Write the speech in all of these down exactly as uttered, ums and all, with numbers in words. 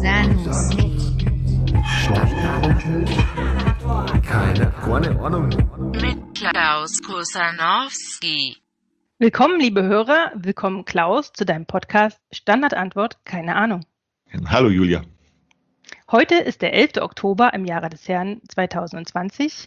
Sanus. Keine, keine Ahnung. Mit Klaus Kusanowski. Willkommen, liebe Hörer, willkommen Klaus zu deinem Podcast Standardantwort, keine Ahnung. Hallo Julia. Heute ist der elfte Oktober im Jahre des Herrn zweitausendzwanzig.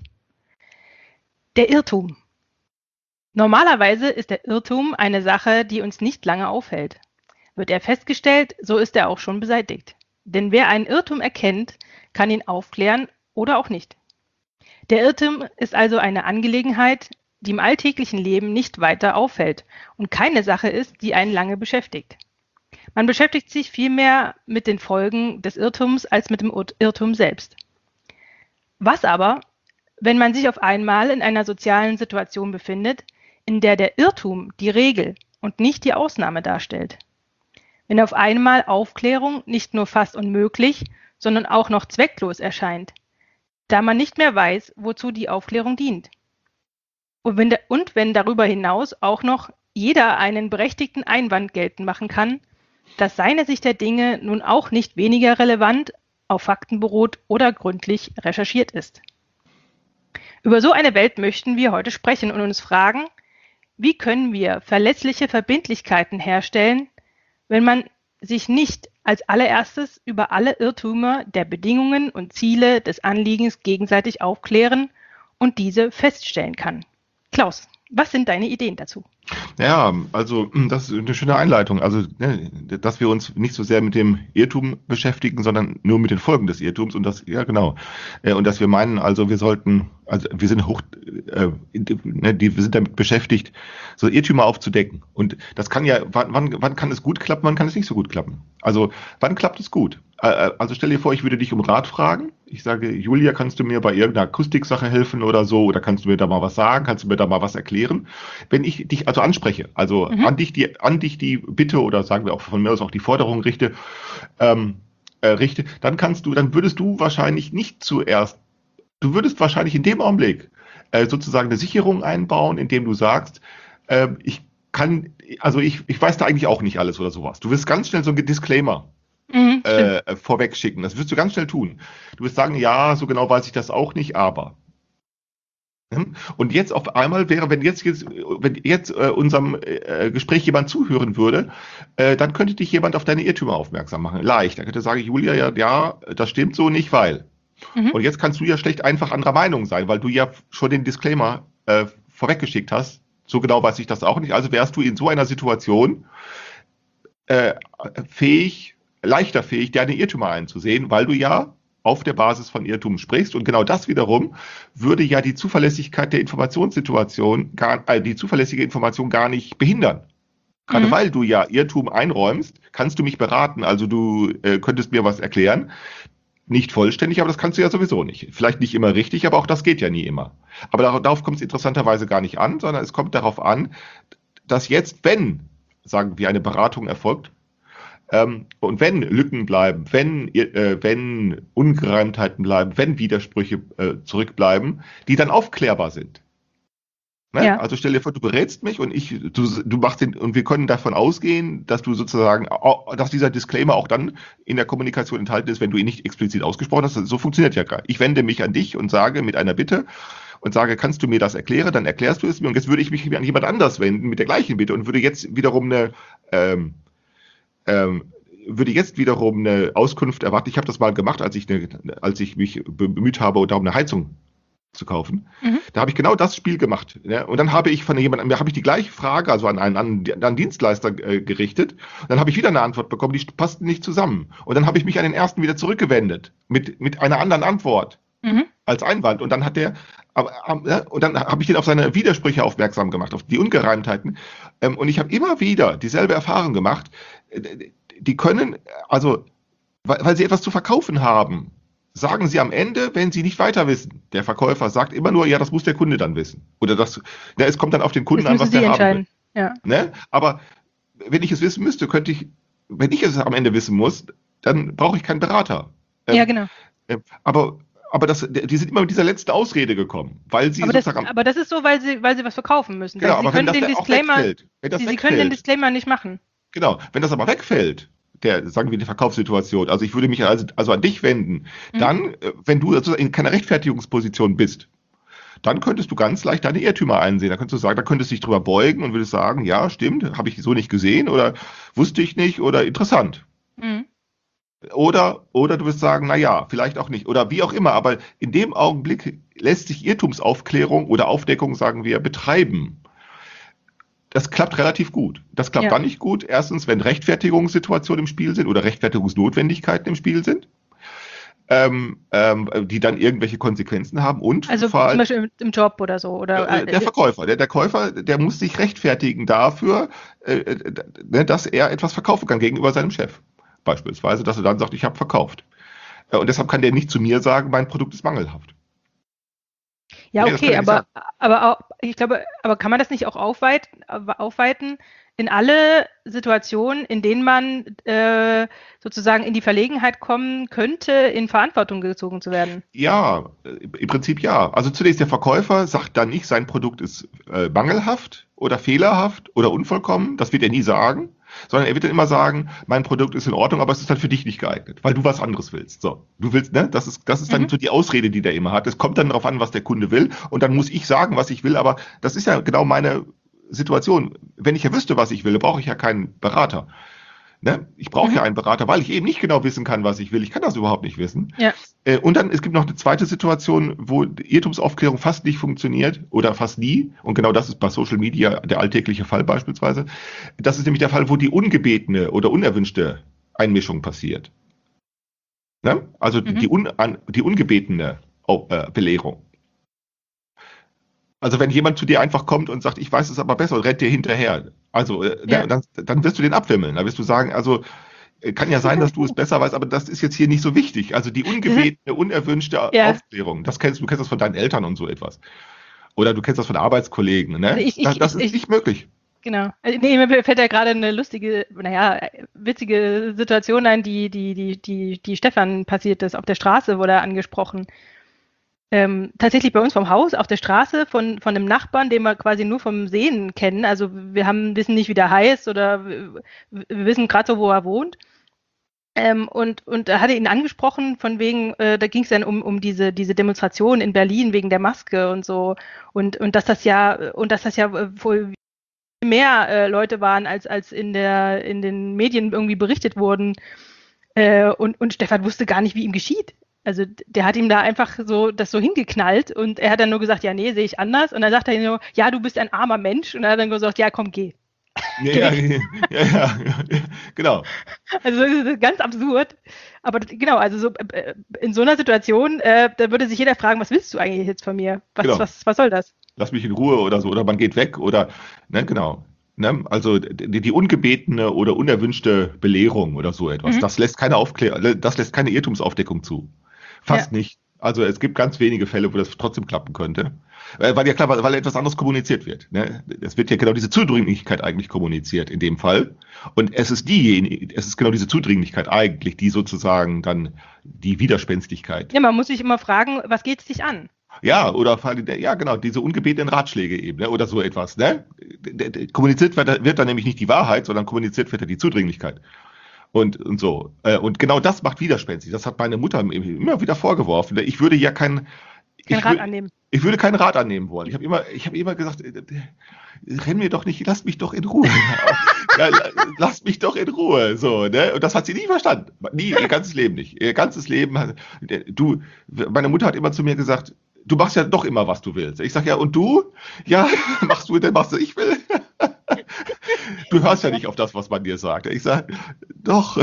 Der Irrtum. Normalerweise ist der Irrtum eine Sache, die uns nicht lange aufhält. Wird er festgestellt, so ist er auch schon beseitigt. Denn wer einen Irrtum erkennt, kann ihn aufklären oder auch nicht. Der Irrtum ist also eine Angelegenheit, die im alltäglichen Leben nicht weiter auffällt und keine Sache ist, die einen lange beschäftigt. Man beschäftigt sich vielmehr mit den Folgen des Irrtums als mit dem Irrtum selbst. Was aber, wenn man sich auf einmal in einer sozialen Situation befindet, in der der Irrtum die Regel und nicht die Ausnahme darstellt? Wenn auf einmal Aufklärung nicht nur fast unmöglich, sondern auch noch zwecklos erscheint, da man nicht mehr weiß, wozu die Aufklärung dient. Und wenn, de- und wenn darüber hinaus auch noch jeder einen berechtigten Einwand geltend machen kann, dass seine Sicht der Dinge nun auch nicht weniger relevant, auf Fakten beruht oder gründlich recherchiert ist. Über so eine Welt möchten wir heute sprechen und uns fragen, wie können wir verlässliche Verbindlichkeiten herstellen, wenn man sich nicht als allererstes über alle Irrtümer der Bedingungen und Ziele des Anliegens gegenseitig aufklären und diese feststellen kann. Klaus, was sind deine Ideen dazu? Ja, also das ist eine schöne Einleitung. Also, ne, dass wir uns nicht so sehr mit dem Irrtum beschäftigen, sondern nur mit den Folgen des Irrtums und das, ja genau. Äh, Und dass wir meinen, also wir sollten, also wir sind hoch, äh, in- ne, die, wir sind damit beschäftigt, so Irrtümer aufzudecken. Und das kann ja, wann, wann, wann kann es gut klappen, wann kann es nicht so gut klappen? Also, wann klappt es gut? Äh, äh, Also stell dir vor, ich würde dich um Rat fragen. Ich sage, Julia, kannst du mir bei irgendeiner Akustiksache helfen oder so? Oder kannst du mir da mal was sagen? Kannst du mir da mal was erklären? Wenn ich dich also anspreche, also Mhm. an dich die, an dich die Bitte oder sagen wir auch von mir aus auch die Forderung richte, ähm, äh, richte, dann kannst du, dann würdest du wahrscheinlich nicht zuerst, du würdest wahrscheinlich in dem Augenblick äh, sozusagen eine Sicherung einbauen, indem du sagst, ähm, ich kann, also ich, ich weiß da eigentlich auch nicht alles oder sowas. Du wirst ganz schnell so ein Disclaimer Mhm, stimmt. äh, vorweg schicken. Das wirst du ganz schnell tun. Du wirst sagen, ja, so genau weiß ich das auch nicht, aber. Hm? Und jetzt auf einmal wäre, wenn jetzt, jetzt wenn jetzt äh, unserem äh, Gespräch jemand zuhören würde, äh, dann könnte dich jemand auf deine Irrtümer aufmerksam machen. Leicht. Dann könnte sagen, Julia, ja, ja, das stimmt so nicht, weil. Mhm. Und jetzt kannst du ja schlecht einfach anderer Meinung sein, weil du ja schon den Disclaimer äh, vorweggeschickt hast. So genau weiß ich das auch nicht. Also wärst du in so einer Situation äh, fähig, leichter fähig, deine Irrtümer einzusehen, weil du ja auf der Basis von Irrtümen sprichst. Und genau das wiederum würde ja die Zuverlässigkeit der Informationssituation, gar, äh, die zuverlässige Information gar nicht behindern. Gerade Mhm. weil du ja Irrtum einräumst, kannst du mich beraten. Also du äh, könntest mir was erklären. Nicht vollständig, aber das kannst du ja sowieso nicht. Vielleicht nicht immer richtig, aber auch das geht ja nie immer. Aber darauf, darauf kommt es interessanterweise gar nicht an, sondern es kommt darauf an, dass jetzt, wenn, sagen wir, eine Beratung erfolgt, ähm, und wenn Lücken bleiben, wenn, äh, wenn Ungereimtheiten bleiben, wenn Widersprüche äh, zurückbleiben, die dann aufklärbar sind. Ne? Ja. Also stell dir vor, du berätst mich und ich, du, du machst den, und wir können davon ausgehen, dass du sozusagen, au- dass dieser Disclaimer auch dann in der Kommunikation enthalten ist, wenn du ihn nicht explizit ausgesprochen hast. So funktioniert ja gar nicht. Ich wende mich an dich und sage mit einer Bitte und sage, kannst du mir das erklären? Dann erklärst du es mir und jetzt würde ich mich an jemand anders wenden mit der gleichen Bitte und würde jetzt wiederum eine, ähm, ähm, würde jetzt wiederum eine Auskunft erwarten. Ich habe das mal gemacht, als ich, eine, als ich mich bemüht habe, darum eine Heizung zu kaufen. Mhm. Da habe ich genau das Spiel gemacht. Ja? Und dann habe ich von jemandem, habe ich die gleiche Frage, also an einen, an einen Dienstleister äh, gerichtet. Dann habe ich wieder eine Antwort bekommen, die passten nicht zusammen. Und dann habe ich mich an den ersten wieder zurückgewendet mit, mit einer anderen Antwort Mhm. als Einwand. Und dann hat der, aber, ähm, ja, und dann habe ich den auf seine Widersprüche aufmerksam gemacht, auf die Ungereimtheiten. Ähm, und ich habe immer wieder dieselbe Erfahrung gemacht. Äh, Die können, also, weil, weil sie etwas zu verkaufen haben, sagen sie am Ende, wenn sie nicht weiter wissen. Der Verkäufer sagt immer nur, ja, das muss der Kunde dann wissen. Oder das, ja, es kommt dann auf den Kunden Das an, müssen was Sie der haben will. entscheiden. Ja. Ne? Aber wenn ich es wissen müsste, könnte ich, wenn ich es am Ende wissen muss, dann brauche ich keinen Berater. Ähm, Ja, genau. ähm, aber aber das, die sind immer mit dieser letzten Ausrede gekommen, weil sie Aber das, sozusagen, aber das ist so, weil sie, weil sie was verkaufen müssen. genau, Weil sie aber wenn können das den auch Disclaimer, wegfällt, wenn das sie, sie können den wegfällt, Disclaimer nicht machen. genau, wenn das aber wegfällt, der, sagen wir, die Verkaufssituation, also ich würde mich also, also an dich wenden, Mhm. dann, äh, wenn du also in keiner Rechtfertigungsposition bist, dann könntest du ganz leicht deine Irrtümer einsehen. Da könntest du sagen, da könntest du dich drüber beugen und würdest sagen, ja, stimmt, habe ich so nicht gesehen oder wusste ich nicht oder interessant. Mhm. Oder, oder du wirst sagen, na ja, vielleicht auch nicht. Oder wie auch immer. Aber in dem Augenblick lässt sich Irrtumsaufklärung oder Aufdeckung, sagen wir, betreiben. Das klappt relativ gut. Das klappt Ja. dann nicht gut. Erstens, wenn Rechtfertigungssituationen im Spiel sind oder Rechtfertigungsnotwendigkeiten im Spiel sind, ähm, ähm, die dann irgendwelche Konsequenzen haben. Und Also vor zum allem Beispiel im, im Job oder so. Oder, äh, der äh, Verkäufer. Der, der Käufer, der muss sich rechtfertigen dafür, äh, äh, ne, dass er etwas verkaufen kann gegenüber seinem Chef. Beispielsweise, dass er dann sagt, ich habe verkauft. Äh, Und deshalb kann der nicht zu mir sagen, mein Produkt ist mangelhaft. Ja, Nee, das kann okay, er nicht aber, sagen. aber auch, ich glaube, aber kann man das nicht auch aufweiten, aufweiten in alle Situationen, in denen man äh, sozusagen in die Verlegenheit kommen könnte, in Verantwortung gezogen zu werden? Ja, äh, im Prinzip ja. Also zunächst der Verkäufer sagt dann nicht, sein Produkt ist äh, mangelhaft oder fehlerhaft oder unvollkommen. Das wird er nie sagen, sondern er wird dann immer sagen, mein Produkt ist in Ordnung, aber es ist dann für dich nicht geeignet, weil du was anderes willst. So, du willst, ne? Das ist, das ist dann Mhm. so die Ausrede, die der immer hat. Es kommt dann darauf an, was der Kunde will, und dann muss ich sagen, was ich will. Aber das ist ja genau meine Situation. Wenn ich ja wüsste, was ich will, brauche ich ja keinen Berater. Ne? Ich brauche Mhm. ja einen Berater, weil ich eben nicht genau wissen kann, was ich will. Ich kann das überhaupt nicht wissen. Ja. Äh, Und dann, es gibt noch eine zweite Situation, wo Irrtumsaufklärung fast nicht funktioniert oder fast nie. Und genau das ist bei Social Media der alltägliche Fall beispielsweise. Das ist nämlich der Fall, wo die ungebetene oder unerwünschte Einmischung passiert. Ne? Also Mhm. die, un, an, die ungebetene Au- äh, Belehrung. Also wenn jemand zu dir einfach kommt und sagt, ich weiß es aber besser, und rennt dir hinterher. Also äh, Ja. ne, dann, dann wirst du den abwimmeln. Dann wirst du sagen, also äh, kann ja sein, dass du es besser weißt, aber das ist jetzt hier nicht so wichtig. Also die ungebetene, unerwünschte Ja. Aufklärung, das kennst du, kennst das von deinen Eltern und so etwas. Oder du kennst das von Arbeitskollegen. Ne? Ich, das ich, das ich, ist ich, nicht möglich. genau. Also, nee, mir fällt ja gerade eine lustige, naja, witzige Situation ein, die, die, die, die, die Stefan passiert ist. Auf der Straße wurde er angesprochen. Ähm, tatsächlich bei uns vom Haus auf der Straße von, von einem Nachbarn, den wir quasi nur vom Sehen kennen. Also wir haben, wissen nicht, wie der heißt, oder wir, wir wissen gerade so, wo er wohnt. Ähm, und, und er hatte ihn angesprochen, von wegen, äh, da ging es dann um, um diese, diese Demonstration in Berlin wegen der Maske und so. Und, und dass das ja, und dass das ja äh, wohl mehr äh, Leute waren, als, als in der, in den Medien irgendwie berichtet wurden. Äh, und, und Stefan wusste gar nicht, wie ihm geschieht. Also der hat ihm da einfach so das so hingeknallt, und er hat dann nur gesagt, ja, nee, sehe ich anders. Und dann sagt er ihm so, ja, du bist ein armer Mensch. Und er hat dann gesagt, ja, komm, geh. Ja, Geh ja, weg. ja, ja, ja, genau. Also das ist ganz absurd. Aber das, genau, also so, äh, in so einer Situation, äh, da würde sich jeder fragen, was willst du eigentlich jetzt von mir? Was, Genau. was, was soll das? Lass mich in Ruhe oder so. Oder man geht weg oder, ne, genau. Ne? Also die, die ungebetene oder unerwünschte Belehrung oder so etwas, Mhm. das lässt keine Aufklärung, das lässt keine Irrtumsaufdeckung zu. Fast Ja. nicht. Also es gibt ganz wenige Fälle, wo das trotzdem klappen könnte. Äh, Weil ja klar, weil, weil etwas anderes kommuniziert wird. Ne? Es wird ja genau diese Zudringlichkeit eigentlich kommuniziert in dem Fall. Und es ist diejenige, es ist genau diese Zudringlichkeit eigentlich, die sozusagen dann die Widerspenstigkeit. Ja, man muss sich immer fragen, was geht es dich an? Ja, oder ja, genau, diese ungebetenen Ratschläge eben, ne? Oder so etwas. Ne? D- d- Kommuniziert wird, wird dann nämlich nicht die Wahrheit, sondern kommuniziert wird ja die Zudringlichkeit. Und, und so. Äh, Und genau das macht widerspenstig. Das hat meine Mutter mir immer wieder vorgeworfen. Ich würde ja kein, Kein ich, Rat wür- annehmen. ich würde keinen Rat annehmen wollen. Ich habe immer, ich habe immer gesagt, äh, äh, renn mir doch nicht, lass mich doch in Ruhe. Ja, la- lass mich doch in Ruhe. So, ne? Und das hat sie nie verstanden. Nie, ihr ganzes Leben nicht. Ihr ganzes Leben. hat- Du, meine Mutter hat immer zu mir gesagt, du machst ja doch immer, was du willst. Ich sage, ja, und du? Ja, machst du denn, was ich will? Du hörst ja nicht auf das, was man dir sagt. Ich sage, doch.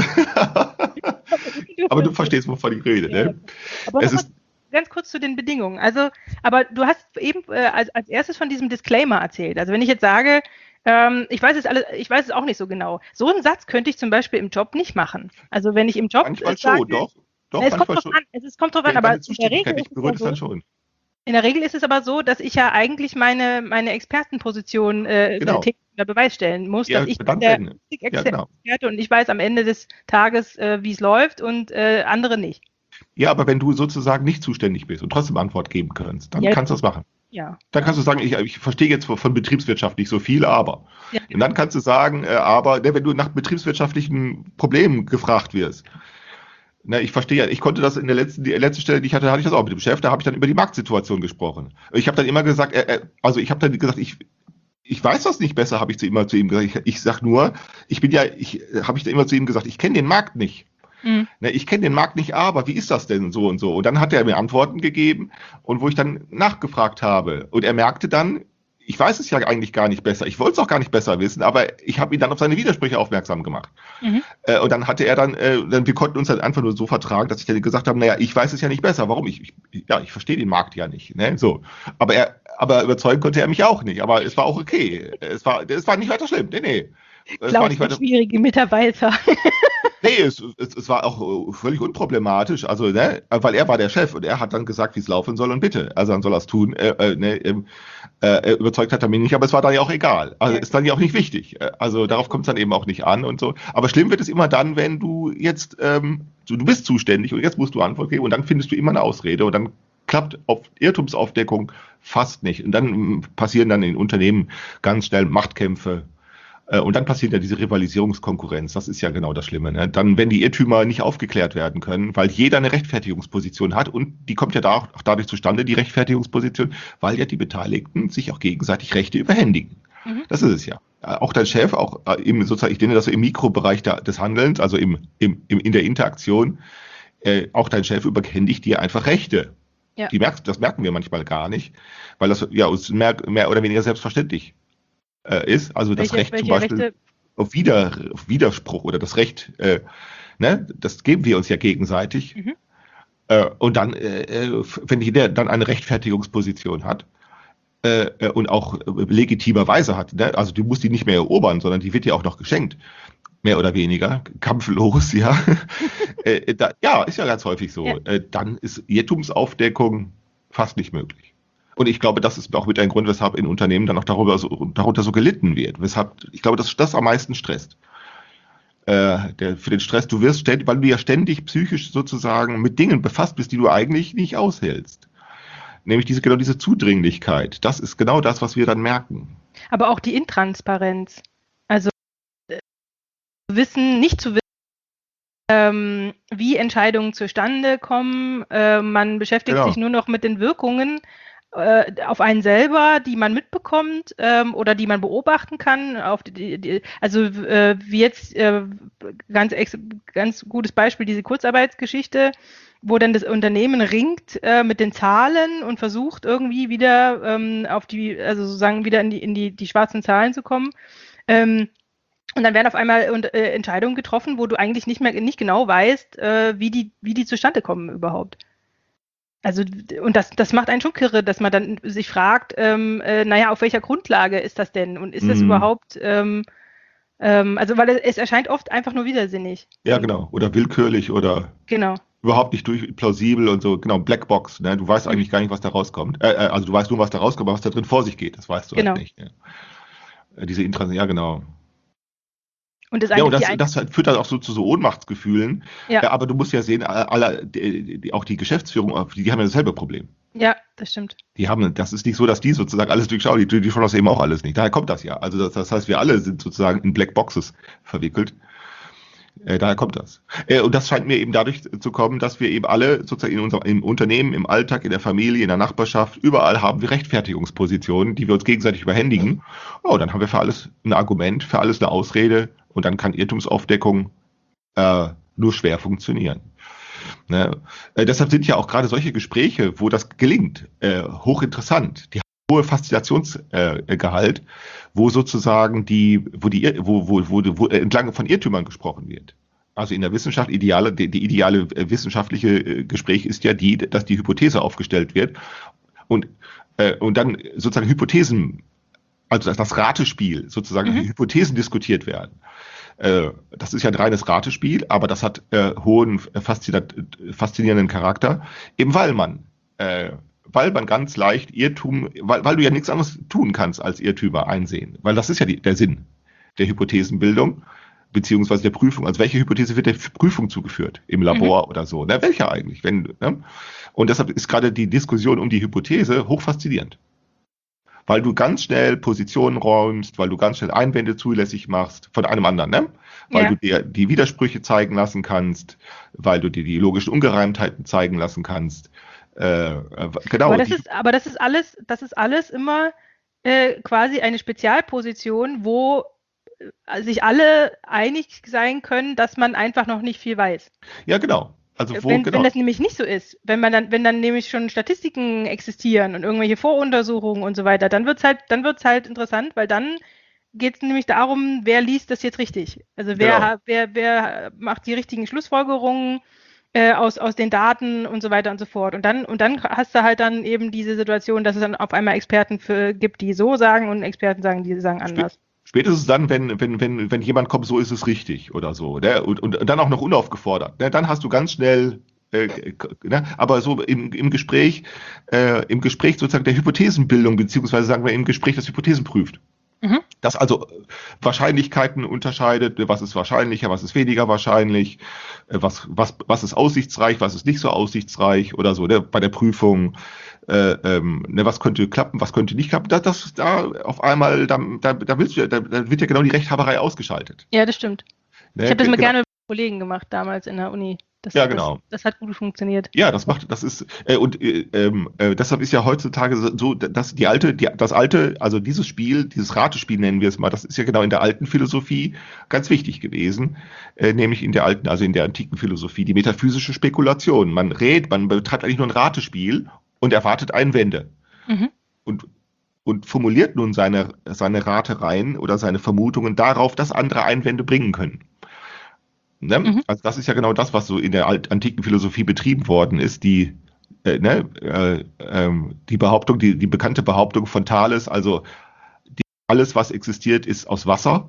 Aber du verstehst, wovon ich rede. Ja. Ne? Aber Es noch ist, mal ganz kurz zu den Bedingungen. Also, aber du hast eben äh, als, als erstes von diesem Disclaimer erzählt. Also wenn ich jetzt sage, ähm, ich weiß es alles, ich weiß es auch nicht so genau. So einen Satz könnte ich zum Beispiel im Job nicht machen. Also wenn ich im Job manchmal äh, sage, schon, doch. Doch, es kommt manchmal drauf schon. an, es ist, kommt drauf an, Wenn aber deine in der Zuständigkeit Regel nicht ist es ja berührt ist, so, dann schon. in der Regel ist es aber so, dass ich ja eigentlich meine, meine Expertenposition äh, Genau. täglich unter Beweis stellen muss, Ja, dass ich bin dann der wenn. Ja, Experte genau. und ich weiß am Ende des Tages, äh, wie es läuft, und äh, andere nicht. Ja, aber wenn du sozusagen nicht zuständig bist und trotzdem Antwort geben kannst, dann Ja, kannst du das machen. Ja. Dann kannst du sagen, ich, ich verstehe jetzt von, von Betriebswirtschaft nicht so viel, aber. Ja. Und dann kannst du sagen, äh, aber, ne, wenn du nach betriebswirtschaftlichen Problemen gefragt wirst, ne, ich verstehe ja, ich konnte das in der letzten, die letzte Stelle, die ich hatte, hatte ich das auch mit dem Chef, da habe ich dann über die Marktsituation gesprochen. Ich habe dann immer gesagt, äh, äh, also ich habe dann gesagt, ich, ich weiß das nicht besser, habe ich zu immer zu ihm gesagt. Ich, ich sag nur, ich bin ja, ich habe ich dann immer zu ihm gesagt, ich kenne den Markt nicht. Mhm. Ne, ich kenne den Markt nicht, aber wie ist das denn so und so? Und dann hat er mir Antworten gegeben und wo ich dann nachgefragt habe. Und er merkte dann, ich weiß es ja eigentlich gar nicht besser. Ich wollte es auch gar nicht besser wissen, aber ich habe ihn dann auf seine Widersprüche aufmerksam gemacht. Mhm. Äh, und dann hatte er dann, äh, dann, wir konnten uns dann einfach nur so vertragen, dass ich dann gesagt habe, naja, ich weiß es ja nicht besser. Warum? Ich, ich ja, ich verstehe den Markt ja nicht. Ne? So. Aber er, aber überzeugen konnte er mich auch nicht. Aber es war auch okay. Es war, es war nicht weiter schlimm. Nee, nee. Es war nicht weiter. Schwierige Mitarbeiter. Nee, es, es, es war auch völlig unproblematisch, also, ne, weil er war der Chef und er hat dann gesagt, wie es laufen soll und bitte, also dann soll er es tun, äh, äh, ne, äh, überzeugt hat er mich nicht, aber es war dann ja auch egal, also ist dann ja auch nicht wichtig, also darauf kommt es dann eben auch nicht an und so, aber schlimm wird es immer dann, wenn du jetzt, ähm, du, du bist zuständig und jetzt musst du Antwort geben und dann findest du immer eine Ausrede und dann klappt auf Irrtumsaufdeckung fast nicht und dann passieren dann in Unternehmen ganz schnell Machtkämpfe. Und dann passiert ja diese Rivalisierungskonkurrenz. Das ist ja genau das Schlimme. Ne? Dann, wenn die Irrtümer nicht aufgeklärt werden können, weil jeder eine Rechtfertigungsposition hat und die kommt ja da auch dadurch zustande, die Rechtfertigungsposition, weil ja die Beteiligten sich auch gegenseitig Rechte überhändigen. Mhm. Das ist es ja. Auch dein Chef, auch im, sozusagen, ich nenne das so im Mikrobereich der, des Handelns, also im, im, im, in der Interaktion, äh, auch dein Chef überhändigt dir einfach Rechte. Ja. Die merkst, das merken wir manchmal gar nicht, weil das ja uns mehr, mehr oder weniger selbstverständlich ist, also das welche, Recht welche zum Beispiel Rechte? Auf, Wider, auf Widerspruch oder das Recht, äh, ne, das geben wir uns ja gegenseitig. Mhm. Äh, und dann, äh, wenn jeder dann eine Rechtfertigungsposition hat äh, und auch legitimerweise hat, ne, also du musst die nicht mehr erobern, sondern die wird dir auch noch geschenkt, mehr oder weniger, kampflos, ja. äh, da, ja, ist ja ganz häufig so. Ja. Äh, dann ist Irrtumsaufdeckung fast nicht möglich. Und ich glaube, das ist auch mit ein Grund, weshalb in Unternehmen dann auch darüber so, darunter so gelitten wird. Weshalb, ich glaube, dass das am meisten stresst. Äh, der, für den Stress, du wirst ständig, weil du ja ständig psychisch sozusagen mit Dingen befasst bist, die du eigentlich nicht aushältst. Nämlich diese, genau diese Zudringlichkeit. Das ist genau das, was wir dann merken. Aber auch die Intransparenz. Also äh, wissen, nicht zu wissen, ähm, wie Entscheidungen zustande kommen. Äh, man beschäftigt genau. sich nur noch mit den Wirkungen auf einen selber, die man mitbekommt ähm, oder die man beobachten kann. Auf die, die, also äh, wie jetzt äh, ganz, ganz gutes Beispiel, diese Kurzarbeitsgeschichte, wo dann das Unternehmen ringt äh, mit den Zahlen und versucht irgendwie wieder ähm, auf die, also sozusagen wieder in die, in die, die schwarzen Zahlen zu kommen. Ähm, und dann werden auf einmal äh, Entscheidungen getroffen, wo du eigentlich nicht mehr nicht genau weißt, äh, wie die, wie die zustande kommen überhaupt. Also, und das, das macht einen schon kirre, dass man dann sich fragt, ähm, äh, naja, auf welcher Grundlage ist das denn? Und ist das mm. überhaupt, ähm, ähm, also, weil es, es erscheint oft einfach nur widersinnig. Ja, genau. Oder willkürlich oder genau. überhaupt nicht durch, plausibel und so. Genau, Blackbox, ne? Du weißt eigentlich gar nicht, was da rauskommt. Äh, also, du weißt nur, was da rauskommt, aber was da drin vor sich geht, das weißt du genau. halt nicht. Ja. Diese Intrans, ja, genau. Und das, ja, und das, das führt dann auch so zu so Ohnmachtsgefühlen. Ja. Ja, aber du musst ja sehen, alle, die, die, auch die Geschäftsführung, die, die haben ja dasselbe Problem. Ja, das stimmt. Die haben, das ist nicht so, dass die sozusagen alles durchschauen, die, die schauen das eben auch alles nicht. Daher kommt das ja. Also das, das heißt, wir alle sind sozusagen in Blackboxes verwickelt. Äh, daher kommt das. Äh, und das scheint mir eben dadurch zu kommen, dass wir eben alle sozusagen in unserem im Unternehmen, im Alltag, in der Familie, in der Nachbarschaft, überall haben wir Rechtfertigungspositionen, die wir uns gegenseitig überhändigen. Oh, dann haben wir für alles ein Argument, für alles eine Ausrede. Und dann kann Irrtumsaufdeckung äh, nur schwer funktionieren. Ne? Äh, deshalb sind ja auch gerade solche Gespräche, wo das gelingt, äh, hochinteressant. Die haben hohe Faszinationsgehalt, äh, wo sozusagen die, wo die, wo, wo, wo, wo entlang von Irrtümern gesprochen wird. Also in der Wissenschaft, ideale, die, die ideale wissenschaftliche Gespräch ist ja die, dass die Hypothese aufgestellt wird und, äh, und dann sozusagen Hypothesen, also das Ratespiel, sozusagen mhm. Hypothesen diskutiert werden. Äh, das ist ja ein reines Ratespiel, aber das hat äh, hohen, faszinierenden Charakter, eben weil man, äh, weil man ganz leicht Irrtum, weil, weil du ja nichts anderes tun kannst als Irrtümer einsehen. Weil das ist ja die, der Sinn der Hypothesenbildung, beziehungsweise der Prüfung. Also welche Hypothese wird der Prüfung zugeführt? Im Labor mhm. oder so? Na, welche eigentlich? Wenn, ne? Und deshalb ist gerade die Diskussion um die Hypothese hochfaszinierend. weil du ganz schnell Positionen räumst, weil du ganz schnell Einwände zulässig machst von einem anderen, ne? Weil Ja. du dir die Widersprüche zeigen lassen kannst, weil du dir die logischen Ungereimtheiten zeigen lassen kannst. Äh, äh, genau. Aber das die, ist, aber das ist alles, das ist alles immer äh, quasi eine Spezialposition, wo äh, sich alle einig sein können, dass man einfach noch nicht viel weiß. ja, genau. Also wo, Wenn, genau. wenn das nämlich nicht so ist, wenn man dann, wenn dann nämlich schon Statistiken existieren und irgendwelche Voruntersuchungen und so weiter, dann wird's halt, dann wird's halt interessant, weil dann geht es nämlich darum, wer liest das jetzt richtig. Also wer, Genau. wer, wer macht die richtigen Schlussfolgerungen äh, aus, aus den Daten und so weiter und so fort. Und dann, und dann hast du halt dann eben diese Situation, dass es dann auf einmal Experten für, gibt, die so sagen und Experten sagen, die sagen anders. Spätestens dann, wenn, wenn, wenn, wenn jemand kommt, so ist es richtig oder so. Ne? Und, und dann auch noch unaufgefordert. Ne? Dann hast du ganz schnell, äh, ne? aber so im, im Gespräch, äh, im Gespräch sozusagen der Hypothesenbildung, beziehungsweise sagen wir im Gespräch das Hypothesen prüft. Mhm. Das also Wahrscheinlichkeiten unterscheidet, was ist wahrscheinlicher, was ist weniger wahrscheinlich, äh, was, was, was ist aussichtsreich, was ist nicht so aussichtsreich oder so, ne? Bei der Prüfung. Äh, ähm, ne, was könnte klappen, was könnte nicht klappen, das, das da auf einmal, da, da, da, willst du, da, da wird ja genau die Rechthaberei ausgeschaltet. Ja, das stimmt. Ne? Ich habe das mal Genau. gerne mit Kollegen gemacht damals in der Uni. Das, Ja, genau. Das, das hat gut funktioniert. Ja, das macht, das ist, äh, und äh, äh, deshalb ist ja heutzutage so, dass die alte, die, das alte, also dieses Spiel, dieses Ratespiel nennen wir es mal, das ist ja genau in der alten Philosophie ganz wichtig gewesen, äh, nämlich in der alten, also in der antiken Philosophie, die metaphysische Spekulation. Man redet, man betreibt eigentlich nur ein Ratespiel und erwartet Einwände. Mhm. Und, und formuliert nun seine, seine Ratereien oder seine Vermutungen darauf, dass andere Einwände bringen können. Ne? Mhm. Also das ist ja genau das, was so in der alt, antiken Philosophie betrieben worden ist, die, äh, ne, äh, ähm, die Behauptung, die, die bekannte Behauptung von Thales, also die, alles, was existiert, ist aus Wasser.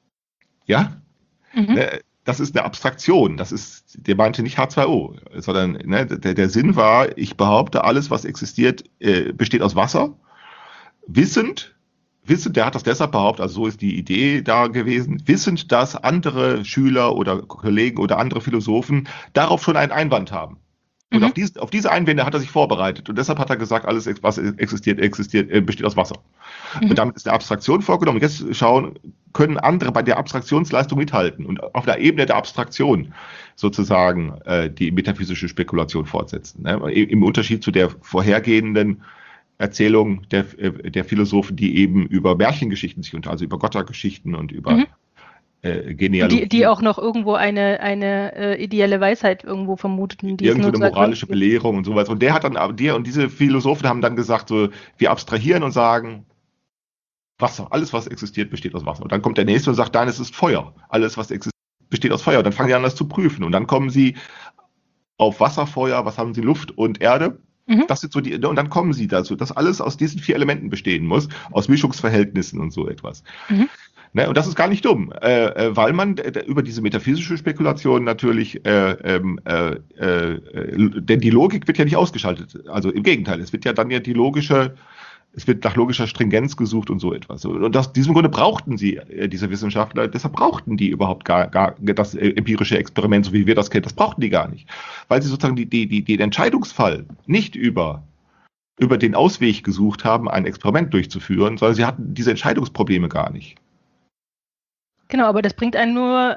Ja? Mhm. Ne? Das ist eine Abstraktion. Das ist, der meinte nicht H zwei O, sondern ne, der, der Sinn war, ich behaupte, alles, was existiert, äh, besteht aus Wasser. Wissend, wissend, der hat das deshalb behauptet, also so ist die Idee da gewesen, wissend, dass andere Schüler oder Kollegen oder andere Philosophen darauf schon einen Einwand haben. Und Mhm. auf, dies, auf diese Einwände hat er sich vorbereitet. Und deshalb hat er gesagt, alles, was existiert, existiert, äh, besteht aus Wasser. Mhm. Und damit ist eine Abstraktion vorgenommen. Und jetzt schauen, können andere bei der Abstraktionsleistung mithalten und auf der Ebene der Abstraktion sozusagen äh, die metaphysische Spekulation fortsetzen. Ne? Im Unterschied zu der vorhergehenden Erzählung der, der Philosophen, die eben über Märchengeschichten sich unter, also über Göttergeschichten und über Mhm. äh, Genealogie. Die, die auch noch irgendwo eine, eine äh, ideelle Weisheit irgendwo vermuteten. Die irgendwo es eine nur moralische Belehrung und sowas. Und der hat dann, aber der und diese Philosophen haben dann gesagt, so, wir abstrahieren und sagen, Wasser, alles was existiert, besteht aus Wasser. Und dann kommt der nächste und sagt, nein, es ist Feuer. Alles was existiert, besteht aus Feuer. Und dann fangen die an, das zu prüfen. Und dann kommen sie auf Wasser, Feuer, was haben sie, Luft und Erde. Mhm. Das sind so die, und dann kommen sie dazu, dass alles aus diesen vier Elementen bestehen muss, aus Mischungsverhältnissen und so etwas. Mhm. Ne, und das ist gar nicht dumm, äh, weil man äh, über diese metaphysische Spekulation natürlich, äh, äh, äh, denn die Logik wird ja nicht ausgeschaltet. Also im Gegenteil, es wird ja dann ja die logische, es wird nach logischer Stringenz gesucht und so etwas. Und aus diesem Grunde brauchten sie, äh, diese Wissenschaftler, deshalb brauchten die überhaupt gar, gar das äh, empirische Experiment, so wie wir das kennen, das brauchten die gar nicht. Weil sie sozusagen die, die, die, den Entscheidungsfall nicht über, über den Ausweg gesucht haben, ein Experiment durchzuführen, sondern sie hatten diese Entscheidungsprobleme gar nicht. Genau, aber das bringt einen nur,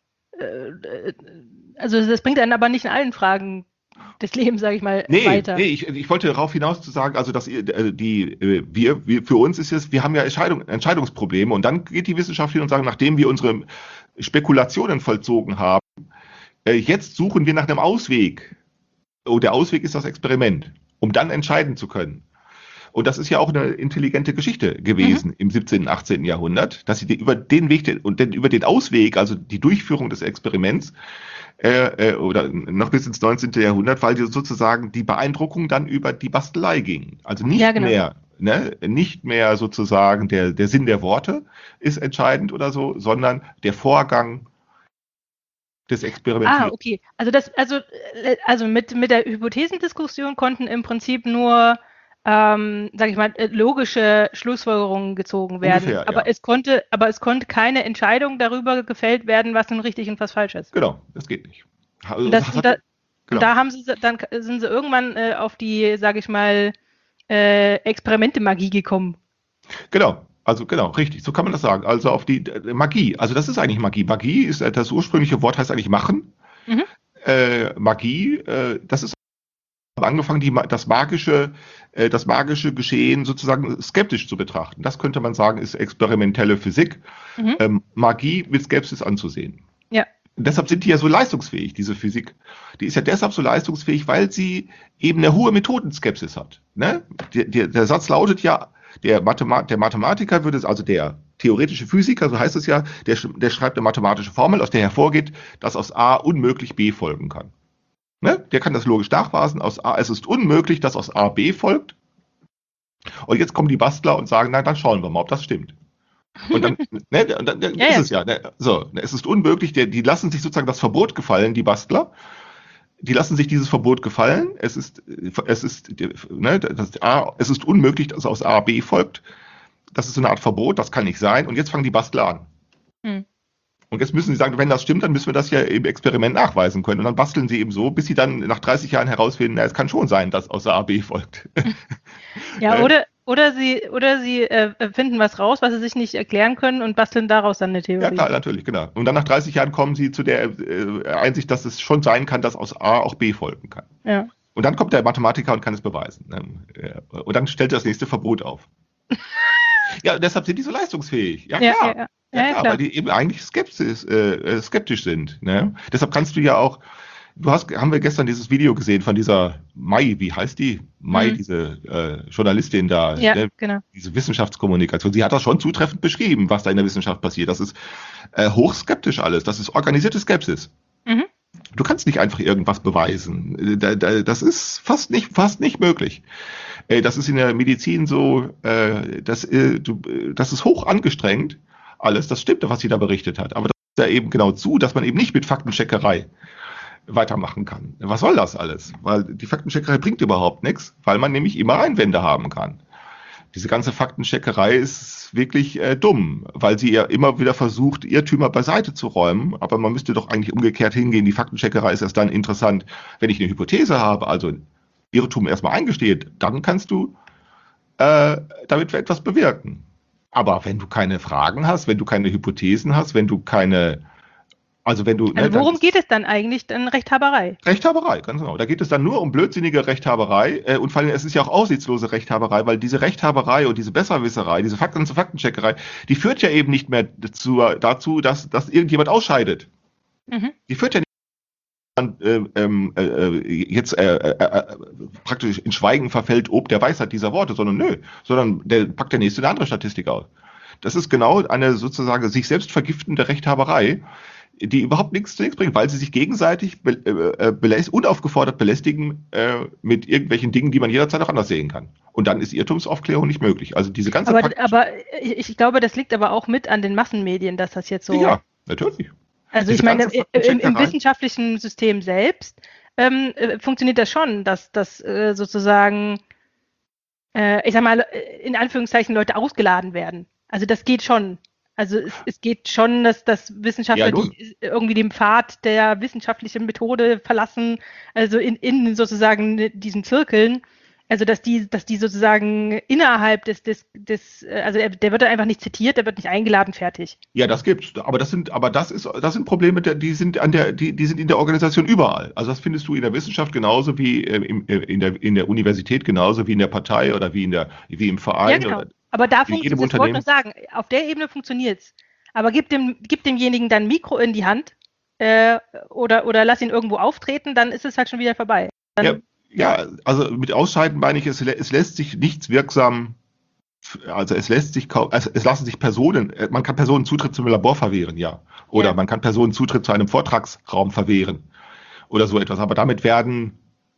äh, also das bringt einen aber nicht in allen Fragen des Lebens, sage ich mal, nee, weiter. Nee, ich, ich wollte darauf hinaus zu sagen, also dass ihr, äh, die, äh, wir, wir, für uns ist es, wir haben ja Entscheidung, Entscheidungsprobleme und dann geht die Wissenschaft hin und sagt, nachdem wir unsere Spekulationen vollzogen haben, äh, jetzt suchen wir nach einem Ausweg. Oh, der Ausweg ist das Experiment, um dann entscheiden zu können. Und das ist ja auch eine intelligente Geschichte gewesen mhm. im siebzehnten, achtzehnten Jahrhundert, dass sie über den Weg und den, über den Ausweg, also die Durchführung des Experiments, äh, oder noch bis ins neunzehnten. Jahrhundert, weil die sozusagen die Beeindruckung dann über die Bastelei ging. Also nicht ja, genau. mehr, ne, nicht mehr sozusagen der, der Sinn der Worte ist entscheidend oder so, sondern der Vorgang des Experimentieren. Ah, okay. Also das, also, also mit, mit der Hypothesendiskussion konnten im Prinzip nur Ähm, sag ich mal, logische Schlussfolgerungen gezogen werden. Ungefähr, aber ja. es konnte, aber es konnte keine Entscheidung darüber gefällt werden, was nun richtig und was falsch ist. Genau, das geht nicht. Also, und, das, das und, da, genau. und da haben sie, dann sind sie irgendwann äh, auf die, sag ich mal, äh, Experimente-Magie gekommen. Genau, also genau, richtig, so kann man das sagen. Also auf die äh, Magie, also das ist eigentlich Magie. Magie ist, äh, das ursprüngliche Wort heißt eigentlich machen. Mhm. Äh, Magie, äh, das ist angefangen, die, das magische, äh, das magische Geschehen sozusagen skeptisch zu betrachten. Das könnte man sagen, ist experimentelle Physik, Mhm. ähm, Magie mit Skepsis anzusehen. Ja. Und deshalb sind die ja so leistungsfähig, diese Physik. Die ist ja deshalb so leistungsfähig, weil sie eben eine hohe Methodenskepsis hat. Ne? Der, der, der Satz lautet ja, der, Mathema der Mathematiker würde, also der theoretische Physiker, so heißt es ja, der, der schreibt eine mathematische Formel, aus der hervorgeht, dass aus A unmöglich B folgen kann. Ne? Der kann das logisch nachweisen, aus A, es ist unmöglich, dass aus A B folgt. Und jetzt kommen die Bastler und sagen, na, dann schauen wir mal, ob das stimmt. Und dann, ne, und dann, dann Ja, ist ja. es ja, ne, so, ne, es ist unmöglich, die, die lassen sich sozusagen das Verbot gefallen, die Bastler. Die lassen sich dieses Verbot gefallen. Es ist, es ist, ne, das A, es ist unmöglich, dass aus A B folgt. Das ist so eine Art Verbot, das kann nicht sein. Und jetzt fangen die Bastler an. Hm. Und jetzt müssen sie sagen, wenn das stimmt, dann müssen wir das ja im Experiment nachweisen können. Und dann basteln sie eben so, bis sie dann nach dreißig Jahren herausfinden, na, es kann schon sein, dass aus A B folgt. Ja, Äh, oder, oder sie, oder sie äh, finden was raus, was sie sich nicht erklären können und basteln daraus dann eine Theorie. Ja, klar, natürlich, genau. Und dann nach dreißig Jahren kommen sie zu der äh, Einsicht, dass es schon sein kann, dass aus A auch B folgen kann. Ja. Und dann kommt der Mathematiker und kann es beweisen. Ne? Und dann stellt er das nächste Verbot auf. Ja, und deshalb sind die so leistungsfähig. Ja, Ja, klar. ja, ja. Ja, Ja, klar, klar. weil die eben eigentlich skeptisch, äh, skeptisch sind. Ne? Deshalb kannst du ja auch, du hast, haben wir gestern dieses Video gesehen von dieser Mai, wie heißt die? Mai, Mhm. diese äh, Journalistin da, Ja, ne? genau. Diese Wissenschaftskommunikation. Sie hat das schon zutreffend beschrieben, was da in der Wissenschaft passiert. Das ist äh, hochskeptisch alles. Das ist organisierte Skepsis. Mhm. Du kannst nicht einfach irgendwas beweisen. Da, da, das ist fast nicht, fast nicht möglich. Äh, das ist in der Medizin so, äh, das, äh, du, das ist hoch angestrengt, alles. Das stimmt, was sie da berichtet hat. Aber das ist ja eben genau zu, dass man eben nicht mit Faktencheckerei weitermachen kann. Was soll das alles? Weil die Faktencheckerei bringt überhaupt nichts, weil man nämlich immer Einwände haben kann. Diese ganze Faktencheckerei ist wirklich äh, dumm, weil sie ja immer wieder versucht, Irrtümer beiseite zu räumen. Aber man müsste doch eigentlich umgekehrt hingehen. Die Faktencheckerei ist erst dann interessant, wenn ich eine Hypothese habe, also Irrtum erstmal eingesteht. Dann kannst du äh, damit etwas bewirken. Aber wenn du keine Fragen hast, wenn du keine Hypothesen hast, wenn du keine, also wenn du, Also ne, dann worum ist- geht es dann eigentlich? Dann Rechthaberei. Rechthaberei, ganz genau. Da geht es dann nur um blödsinnige Rechthaberei äh, und vor allem es ist ja auch aussichtslose Rechthaberei, weil diese Rechthaberei und diese Besserwisserei, diese Fakten zu Faktencheckerei, die führt ja eben nicht mehr dazu, dazu dass, dass irgendjemand ausscheidet. Mhm. Die führt ja nicht an, äh, ähm, äh, jetzt äh, äh, äh, praktisch in Schweigen verfällt ob der Weisheit dieser Worte, sondern nö, sondern der packt der nächste eine andere Statistik aus. Das ist genau eine sozusagen sich selbst vergiftende Rechthaberei, die überhaupt nichts zu nichts bringt, weil sie sich gegenseitig be äh, beläst unaufgefordert belästigen äh, mit irgendwelchen Dingen, die man jederzeit auch anders sehen kann. Und dann ist Irrtumsaufklärung nicht möglich. Also diese ganze Aber, Pakt- aber ich, ich glaube, das liegt aber auch mit an den Massenmedien, dass das jetzt so. ja, natürlich. Also ich diese meine, ganze im, im Faktencheckerei- wissenschaftlichen System selbst ähm, äh, funktioniert das schon, dass, dass äh, sozusagen, äh, ich sag mal, äh, in Anführungszeichen Leute ausgeladen werden. Also das geht schon. Also es, es geht schon, dass, dass Wissenschaftler, Ja, nun. die irgendwie den Pfad der wissenschaftlichen Methode verlassen, also in, in sozusagen diesen Zirkeln, also dass die, dass die sozusagen innerhalb des, des, des äh, also der, der wird dann einfach nicht zitiert, der wird nicht eingeladen, fertig. Ja, das gibt's. Aber das sind, aber das ist, das sind Probleme, der- die sind an der, die, die sind in der Organisation überall. Also das findest du in der Wissenschaft genauso wie äh, im, äh, in der, in der Universität genauso wie in der Partei oder wie in der, wie im Ja, Verein. genau. Oder, Aber da in jedem funktioniert, ich wollte noch Unternehmen. sagen, auf der Ebene funktioniert's. Aber gib dem, gib demjenigen dann ein Mikro in die Hand äh, oder, oder lass ihn irgendwo auftreten, dann ist es halt schon wieder vorbei. Dann, Ja, ja, also mit Ausscheiden meine ich, es, lä- es lässt sich nichts wirksam, also es lässt sich kaum, also es lassen sich Personen, äh, man kann Personen Zutritt zum Labor verwehren, ja. Oder Ja. man kann Personen Zutritt zu einem Vortragsraum verwehren. Oder so etwas. Aber damit werden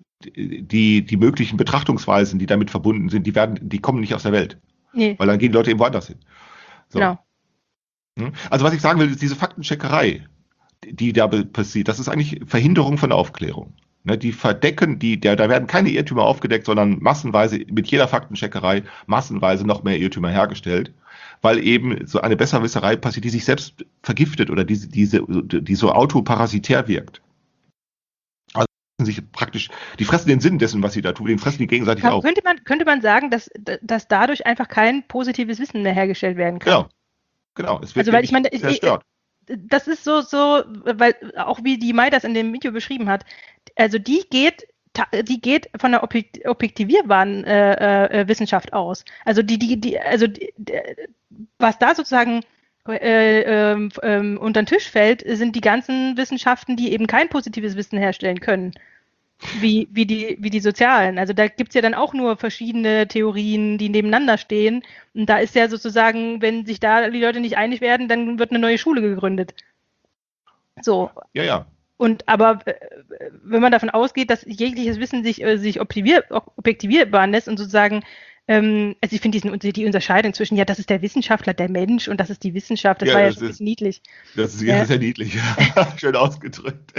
die, die möglichen Betrachtungsweisen, die damit verbunden sind, die werden, die kommen nicht aus der Welt. Nee, Weil dann gehen die Leute eben woanders hin. So. genau. Hm? Also was ich sagen will, ist diese Faktencheckerei, die da be- passiert, das ist eigentlich Verhinderung von Aufklärung. Ne, die verdecken, die, der, da werden keine Irrtümer aufgedeckt, sondern massenweise mit jeder Faktencheckerei massenweise noch mehr Irrtümer hergestellt, weil eben so eine Besserwisserei passiert, die sich selbst vergiftet oder diese, diese, die so autoparasitär wirkt. Also fressen sich praktisch, die fressen den Sinn dessen, was sie da tun, den fressen die gegenseitig Kann, auf. könnte man, könnte man sagen, dass, dass dadurch einfach kein positives Wissen mehr hergestellt werden kann? Genau, genau. Es wird Also, weil ich meine, ich, zerstört. das ist so, so, weil auch wie die Mai das in dem Video beschrieben hat, also die geht, die geht von der objektivierbaren äh, äh, Wissenschaft aus. Also die, die, die, also die, was da sozusagen äh, äh, äh, unter den Tisch fällt, sind die ganzen Wissenschaften, die eben kein positives Wissen herstellen können. Wie, wie, die, wie die sozialen. Also da gibt es ja dann auch nur verschiedene Theorien, die nebeneinander stehen. Und da ist ja sozusagen, wenn sich da die Leute nicht einig werden, dann wird eine neue Schule gegründet. So. Ja, ja. Und aber äh, wenn man davon ausgeht, dass jegliches Wissen sich, äh, sich objektivier, objektivierbar lässt und sozusagen, ähm, also ich finde diesen, die Unterscheidung zwischen, ja, das ist der Wissenschaftler, der Mensch und das ist die Wissenschaft, das Ja, war ja das schon ein ist- bisschen niedlich. Das ist ja Ja. sehr niedlich. Schön ausgedrückt.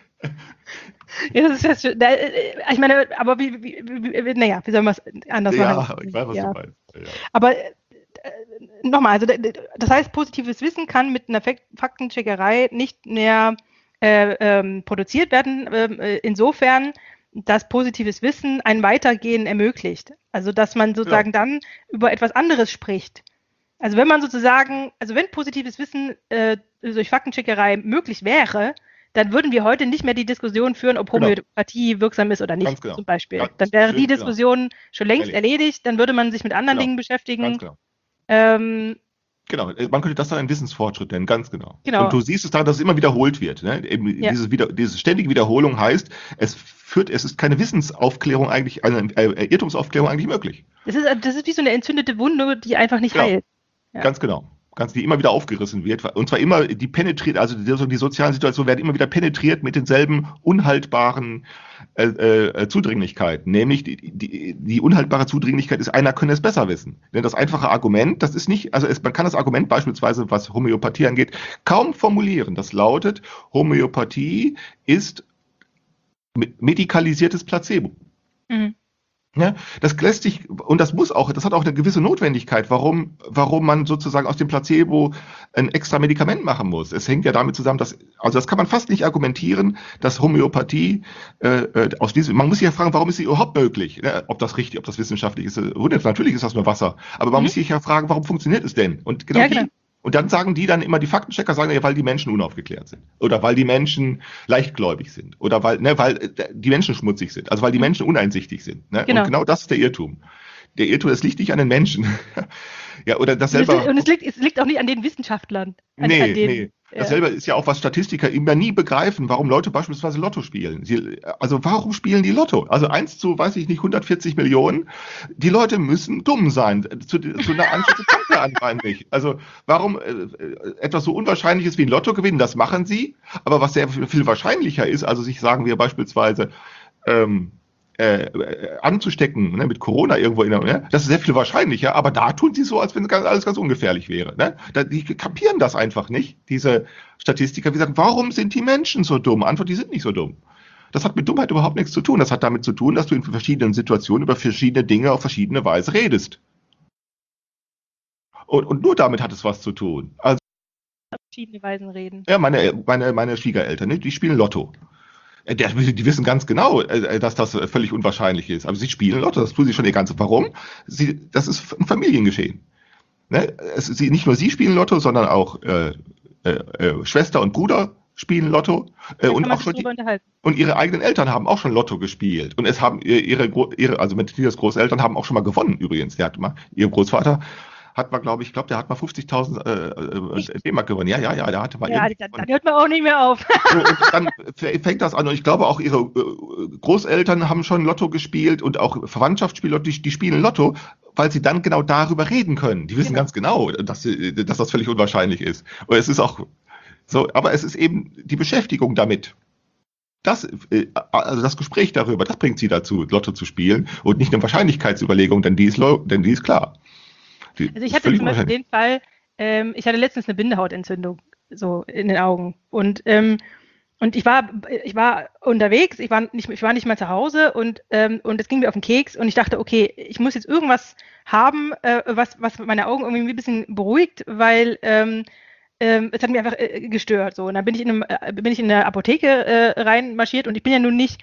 Ja, das ist ja schön. Da, äh, ich meine, aber wie, wie, wie naja, wie soll man es anders Ja, machen? ich weiß, was Ja. du meinst. Ja. Aber äh, nochmal, also d- d- das heißt, positives Wissen kann mit einer Fak- Faktencheckerei nicht mehr äh, ähm, produziert werden, ähm, äh, insofern, dass positives Wissen ein Weitergehen ermöglicht. Also dass man sozusagen dann über etwas anderes spricht. Also wenn man sozusagen, also wenn positives Wissen äh, durch Faktencheckerei möglich wäre, dann würden wir heute nicht mehr die Diskussion führen, ob Genau. Homöopathie wirksam ist oder nicht, Ganz genau. zum Beispiel. Ja, Dann wäre schön, die genau. Diskussion schon längst Erledigt. erledigt, dann würde man sich mit anderen Genau. Dingen beschäftigen. Ganz genau. Ähm, Genau, äh, man könnte das dann einen Wissensfortschritt nennen, ganz genau. Genau. Und du siehst es daran, dass es immer wiederholt wird. Ne? Eben Ja. diese, wieder, diese ständige Wiederholung heißt, es führt, es ist keine Wissensaufklärung eigentlich, eine äh, Irrtumsaufklärung eigentlich möglich. das, ist, das ist wie so eine entzündete Wunde, die einfach nicht Genau. heilt. Ja. Ganz genau. Ganz, die immer wieder aufgerissen wird. Und zwar immer, die penetriert, also die, die sozialen Situationen werden immer wieder penetriert mit denselben unhaltbaren äh, äh, Zudringlichkeiten. Nämlich die, die, die unhaltbare Zudringlichkeit ist, einer könne es besser wissen. Denn das einfache Argument, das ist nicht, also es, man kann das Argument beispielsweise, was Homöopathie angeht, kaum formulieren. Das lautet, Homöopathie ist medikalisiertes Placebo. Mhm. Ja, das lässt sich, und das muss auch, das hat auch eine gewisse Notwendigkeit, warum, warum man sozusagen aus dem Placebo ein extra Medikament machen muss. Es hängt ja damit zusammen, dass, also das kann man fast nicht argumentieren, dass Homöopathie, äh, äh, aus diesem, man muss sich ja fragen, warum ist sie überhaupt möglich? Ne? Ob das richtig, ob das wissenschaftlich ist. Wundert, natürlich ist das nur Wasser. Aber man Mhm. muss sich ja fragen, warum funktioniert es denn? Und genau, Ja, die, genau. und dann sagen die dann immer, die Faktenchecker sagen ja, weil die Menschen unaufgeklärt sind. Oder weil die Menschen leichtgläubig sind. Oder weil, ne, weil äh, die Menschen schmutzig sind. Also weil die Menschen uneinsichtig sind. Ne? Genau. Und genau das ist der Irrtum. Der Irrtum, das liegt nicht an den Menschen. Ja, oder das Und, es, selber. und es, liegt, es liegt auch nicht an den Wissenschaftlern. An, Nee, an den, nee. ja. Dasselbe ist ja auch, was Statistiker immer nie begreifen, warum Leute beispielsweise Lotto spielen. Sie, also warum spielen die Lotto? Also eins zu, weiß ich nicht, hundertvierzig Millionen. Die Leute müssen dumm sein. Zu, zu einer Anschluss kommt der anscheinend nicht. Also warum äh, etwas so Unwahrscheinliches wie ein Lotto gewinnen, das machen sie. Aber was sehr viel wahrscheinlicher ist, also sich sagen wir beispielsweise, ähm, Äh, äh, anzustecken, ne, mit Corona irgendwo in der, ne, das ist sehr viel wahrscheinlicher, aber da tun sie so, als wenn ganz, alles ganz ungefährlich wäre. Ne? Da, die kapieren das einfach nicht, diese Statistiker, wie sagen, warum sind die Menschen so dumm? Antwort, die sind nicht so dumm. Das hat mit Dummheit überhaupt nichts zu tun. Das hat damit zu tun, dass du in verschiedenen Situationen über verschiedene Dinge auf verschiedene Weise redest. Und, und nur damit hat es was zu tun. Also, Auf verschiedene Weisen reden. ja, meine, meine, meine Schwiegereltern, ne, die spielen Lotto. Äh, der- Die wissen ganz genau, äh, dass das äh, völlig unwahrscheinlich ist. Aber sie spielen Lotto, das tun sie schon ihr ganzes. Warum? Sie, das ist ein Familiengeschehen. Ne? Es, sie, nicht nur sie spielen Lotto, sondern auch äh, äh, äh, Schwester und Bruder spielen Lotto. Äh, Da und kann man auch sich schon die, drüber unterhalten. und ihre eigenen Eltern haben auch schon Lotto gespielt. Und es haben äh, ihre, Gro- ihre also Matthias Großeltern haben auch schon mal gewonnen übrigens. Der hat mal, ihr Großvater hat mal, glaube ich, glaube, der hat mal fünfzigtausend äh, äh, D-Mark gewonnen. Ja, ja, ja, der hatte mal Ja, irgendwie dann, gewonnen. dann hört man auch nicht mehr auf. So, und dann f- fängt das an. Und ich glaube auch, ihre äh, Großeltern haben schon Lotto gespielt und auch Verwandtschaft spielt Lotto, die, die spielen Lotto, weil sie dann genau darüber reden können. Die wissen Genau. ganz genau, dass, sie, dass das völlig unwahrscheinlich ist. Und es ist auch so, aber es ist eben die Beschäftigung damit. Das, äh, also das Gespräch darüber, das bringt sie dazu, Lotto zu spielen und nicht eine Wahrscheinlichkeitsüberlegung, denn die ist, lo- denn die ist klar. Die Also ich ist hatte völlig zum Beispiel unwahrscheinlich. den Fall, ähm, ich hatte letztens eine Bindehautentzündung so in den Augen und ähm, und ich war ich war unterwegs, ich war nicht ich war nicht mal zu Hause und ähm, und es ging mir auf den Keks und ich dachte, okay, ich muss jetzt irgendwas haben, äh, was was meine Augen irgendwie ein bisschen beruhigt, weil ähm, ähm, es hat mich einfach äh, gestört so und dann bin ich in einem, äh, bin ich in eine Apotheke äh, reinmarschiert und ich bin ja nun nicht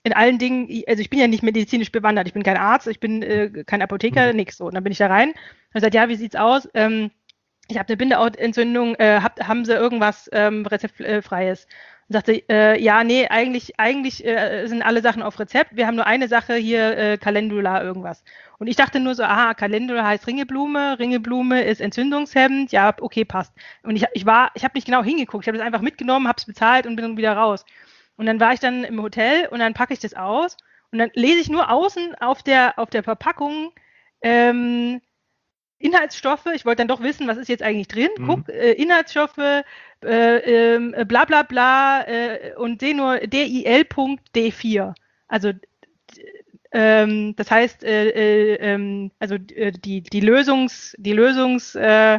in allen Dingen, also ich bin ja nicht medizinisch bewandert, ich bin kein Arzt, ich bin äh, kein Apotheker, Mhm. nix so. Und dann bin ich da rein und gesagt, ja, wie sieht's aus? Ähm, ich habe eine Bindehautentzündung, äh, hab, haben Sie irgendwas ähm, rezeptfreies? Und sagte, äh, ja, nee, eigentlich, eigentlich äh, sind alle Sachen auf Rezept. Wir haben nur eine Sache hier, äh, Calendula irgendwas. Und ich dachte nur so, aha, Calendula heißt Ringelblume, Ringelblume ist entzündungshemmend, ja, okay, passt. Und ich, ich war, ich habe nicht genau hingeguckt, ich habe das einfach mitgenommen, habe es bezahlt und bin dann wieder raus. Und dann war ich dann im Hotel und dann packe ich das aus und dann lese ich nur außen auf der, auf der Verpackung ähm, Inhaltsstoffe. Ich wollte dann doch wissen, was ist jetzt eigentlich drin. Mhm. Guck, äh, Inhaltsstoffe, äh, äh, bla bla bla äh, und sehe nur D I L D vier. Also ähm, das heißt, äh, äh, ähm, also äh, die, die Lösungs, die Lösungs, äh,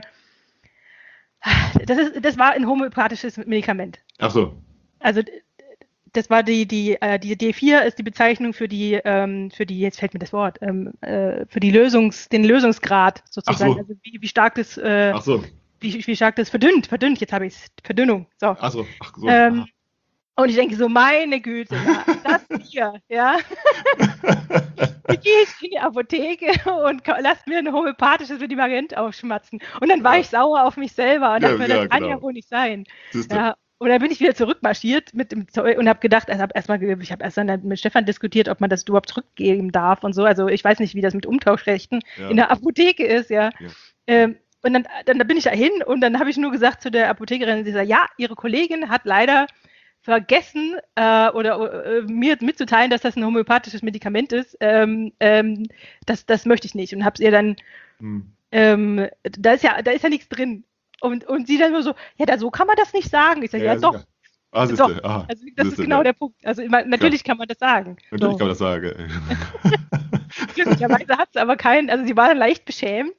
das ist, das war ein homöopathisches Medikament. Ach so. Also das war die, die, äh, die D vier ist die Bezeichnung für die, ähm, für die, jetzt fällt mir das Wort, ähm, äh, für die Lösungs, den Lösungsgrad sozusagen. Ach so. Also wie, wie stark das, äh, Ach so. wie, wie stark das verdünnt, verdünnt, jetzt habe ich es, Verdünnung. So. Ach so. Ach so. Ähm, und ich denke so, meine Güte, ja, das hier, ja. Wie gehe ich in die Apotheke und lass mir ein homöopathisches Medikament aufschmatzen. Und dann war Ja. ich sauer auf mich selber und Ja, dachte mir, ja, das kann genau. ja wohl nicht sein. Siehste. Ja. Und dann bin ich wieder zurückmarschiert mit dem Zeug und habe gedacht, also hab erstmal, ich habe erst dann mit Stefan diskutiert, ob man das überhaupt zurückgeben darf und so. Also ich weiß nicht, wie das mit Umtauschrechten Ja. in der Apotheke ist, ja. Ja. Ähm, und dann, dann, dann bin ich da hin und dann habe ich nur gesagt zu der Apothekerin, sie sagt, ja, ihre Kollegin hat leider vergessen äh, oder äh, mir mitzuteilen, dass das ein homöopathisches Medikament ist. Ähm, ähm, das, das möchte ich nicht. Und habe es ihr dann, Hm. ähm, da ist ja, da ist ja nichts drin. Und, und sie dann nur so, ja, da, so kann man das nicht sagen. Ich sage, ja, Ja, doch. sicher. Ah, Doch. siehste. Ah, Also das ist siehste, genau ja. der Punkt. Also immer, natürlich kann man das sagen. Natürlich So. kann man das sagen. Glücklicherweise hat es aber keinen, also sie war dann leicht beschämt.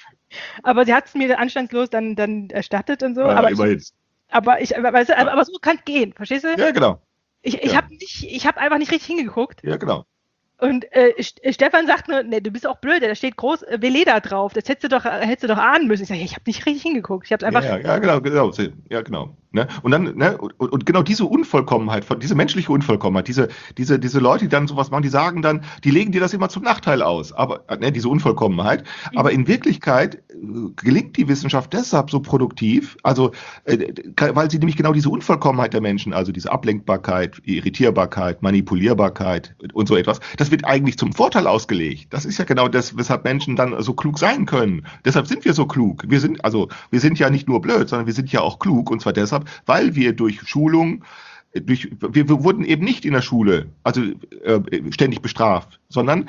Aber sie hat es mir dann anstandslos dann, dann erstattet und so. Ah, aber, ich, immerhin. aber, ich, aber, weißt du, aber, aber so kann es gehen, verstehst du? Ja, genau. Ich, ich Ja. habe nicht, ich habe einfach nicht richtig hingeguckt. Ja, genau. Und äh, St- Stefan sagt nur, ne, du bist auch blöd, da steht groß äh, Veleda drauf. Das hättest du doch, hättest du doch ahnen müssen. Ich sage, ich habe nicht richtig hingeguckt. Ich habe einfach. Ja, ja, genau, genau. Ja, genau. Ne? Und dann, ne, und, und genau diese Unvollkommenheit, von- diese menschliche Unvollkommenheit, diese, diese, diese Leute, die dann sowas machen, die sagen dann, die legen dir das immer zum Nachteil aus, aber, ne, diese Unvollkommenheit. Mhm. Aber in Wirklichkeit äh, gelingt die Wissenschaft deshalb so produktiv, also, äh, weil sie nämlich genau diese Unvollkommenheit der Menschen, also diese Ablenkbarkeit, Irritierbarkeit, Manipulierbarkeit und so etwas, das wird eigentlich zum Vorteil ausgelegt. Das ist ja genau das, weshalb Menschen dann so klug sein können. Deshalb sind wir so klug. Wir sind, also, wir sind ja nicht nur blöd, sondern wir sind ja auch klug, und zwar deshalb, weil wir durch Schulung, durch, wir, wir wurden eben nicht in der Schule, also äh, ständig bestraft, sondern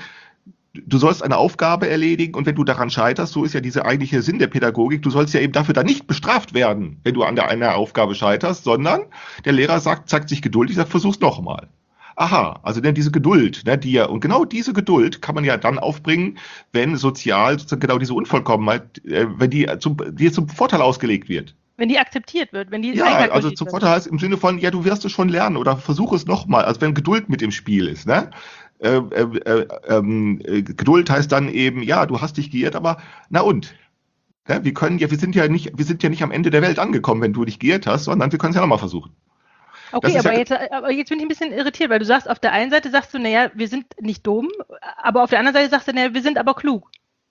du sollst eine Aufgabe erledigen, und wenn du daran scheiterst, so ist ja dieser eigentliche Sinn der Pädagogik, du sollst ja eben dafür dann nicht bestraft werden, wenn du an der einer Aufgabe scheiterst, sondern der Lehrer sagt, zeigt sich geduldig, sagt, versuch's nochmal. Aha, also denn diese Geduld, ne, die ja, und genau diese Geduld kann man ja dann aufbringen, wenn sozial sozusagen genau diese Unvollkommenheit, äh, wenn die zum, die zum Vorteil ausgelegt wird. Wenn die akzeptiert wird, wenn die Ja, Einheit also besteht, zum dann- Vorteil heißt im Sinne von, ja, du wirst es schon lernen oder versuch es nochmal, also wenn Geduld mit im Spiel ist, ne? Äh, äh, äh, ähm, äh, Geduld heißt dann eben, ja, du hast dich geirrt, aber na und? Ja, wir können ja, wir sind ja nicht, wir sind ja nicht am Ende der Welt angekommen, wenn du dich geirrt hast, sondern wir können es ja nochmal versuchen. Okay, Das ist aber, ja- jetzt, aber jetzt bin ich ein bisschen irritiert, weil du sagst, auf der einen Seite sagst du, naja, wir sind nicht dumm, aber auf der anderen Seite sagst du, naja, wir sind aber klug.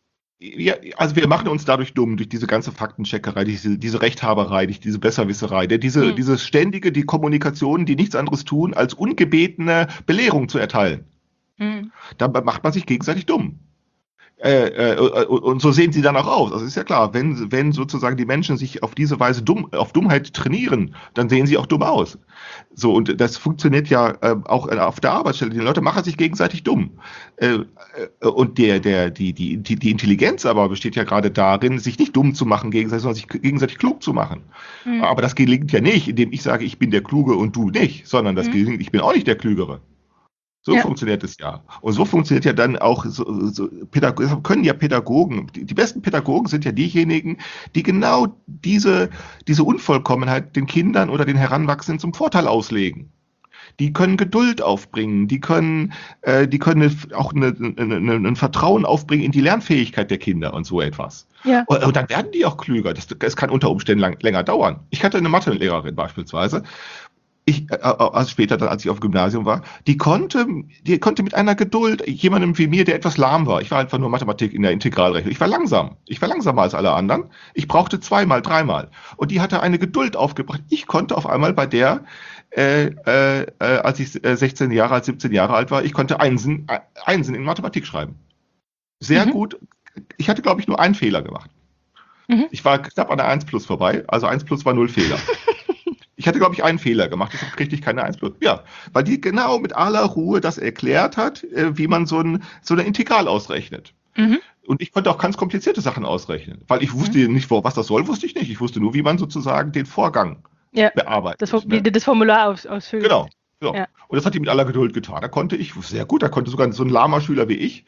Ja, also wir machen uns dadurch dumm, durch diese ganze Faktencheckerei, diese, diese Rechthaberei, durch diese Besserwisserei, der, diese, Hm. diese ständige, die Kommunikation, die nichts anderes tun, als ungebetene Belehrung zu erteilen. Hm. Da macht man sich gegenseitig dumm. Äh, äh, und so sehen sie dann auch aus. Also ist ja klar, wenn, wenn sozusagen die Menschen sich auf diese Weise dumm, auf Dummheit trainieren, dann sehen sie auch dumm aus. So, und das funktioniert ja äh, auch auf der Arbeitsstelle. Die Leute machen sich gegenseitig dumm. Äh, äh, und der, der, die, die, die, die Intelligenz aber besteht ja gerade darin, sich nicht dumm zu machen gegenseitig, sondern sich gegenseitig klug zu machen. Hm. Aber das gelingt ja nicht, indem ich sage, ich bin der Kluge und du nicht, sondern das Mhm. gelingt, ich bin auch nicht der Klügere. So Ja. funktioniert es ja. Und so funktioniert ja dann auch, so, so Pädagogen, deshalb können ja Pädagogen, die, die besten Pädagogen sind ja diejenigen, die genau diese, diese Unvollkommenheit den Kindern oder den Heranwachsenden zum Vorteil auslegen. Die können Geduld aufbringen, die können, äh, die können auch eine, eine, eine, ein Vertrauen aufbringen in die Lernfähigkeit der Kinder und so etwas. Ja. Und, und dann werden die auch klüger. Das, das kann unter Umständen lang, länger dauern. Ich hatte eine Mathelehrerin beispielsweise. ich, äh, also später, dann, als ich auf dem Gymnasium war, die konnte, die konnte mit einer Geduld jemandem wie mir, der etwas lahm war, ich war einfach nur Mathematik in der Integralrechnung, ich war langsam, ich war langsamer als alle anderen, ich brauchte zweimal, dreimal und die hatte eine Geduld aufgebracht, ich konnte auf einmal bei der, äh, äh, äh, als ich äh, sechzehn Jahre alt, siebzehn Jahre alt war, ich konnte Einsen, äh, Einsen in Mathematik schreiben. Sehr mhm. gut, ich hatte glaube ich nur einen Fehler gemacht. Mhm. Ich war knapp an der eins plus vorbei, also eins plus war null Fehler. Ich hatte, glaube ich, einen Fehler gemacht, deshalb kriegte ich keine eins plus. Ja, weil die genau mit aller Ruhe das erklärt hat, wie man so ein, so eine Integral ausrechnet. Mhm. Und ich konnte auch ganz komplizierte Sachen ausrechnen, weil ich wusste mhm. nicht, was das soll, wusste ich nicht. Ich wusste nur, wie man sozusagen den Vorgang ja, bearbeitet. Das, ne? Wie das Formular aus, ausfüllt. Genau. So. Ja. Und das hat die mit aller Geduld getan. Da konnte ich, sehr gut, da konnte sogar so ein lahmer Schüler wie ich,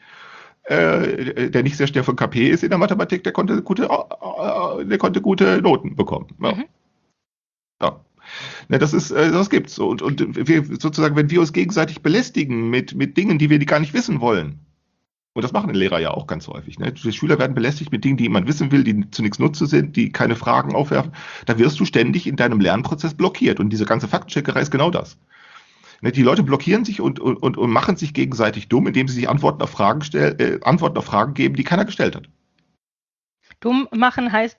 Äh, der nicht sehr schnell von K P ist in der Mathematik, der konnte gute, äh, der konnte gute Noten bekommen. Ja. Mhm. Ja. Ne, das ist, äh, das gibt's. Und, und wir sozusagen, wenn wir uns gegenseitig belästigen mit, mit Dingen, die wir gar nicht wissen wollen, und das machen die Lehrer ja auch ganz häufig, ne? Die Schüler werden belästigt mit Dingen, die jemand wissen will, die zu nichts Nutze sind, die keine Fragen aufwerfen, da wirst du ständig in deinem Lernprozess blockiert. Und diese ganze Faktencheckerei ist genau das. Die Leute blockieren sich und, und, und machen sich gegenseitig dumm, indem sie sich Antworten auf Fragen stellen, äh, Antworten auf Fragen geben, die keiner gestellt hat. Dumm machen heißt,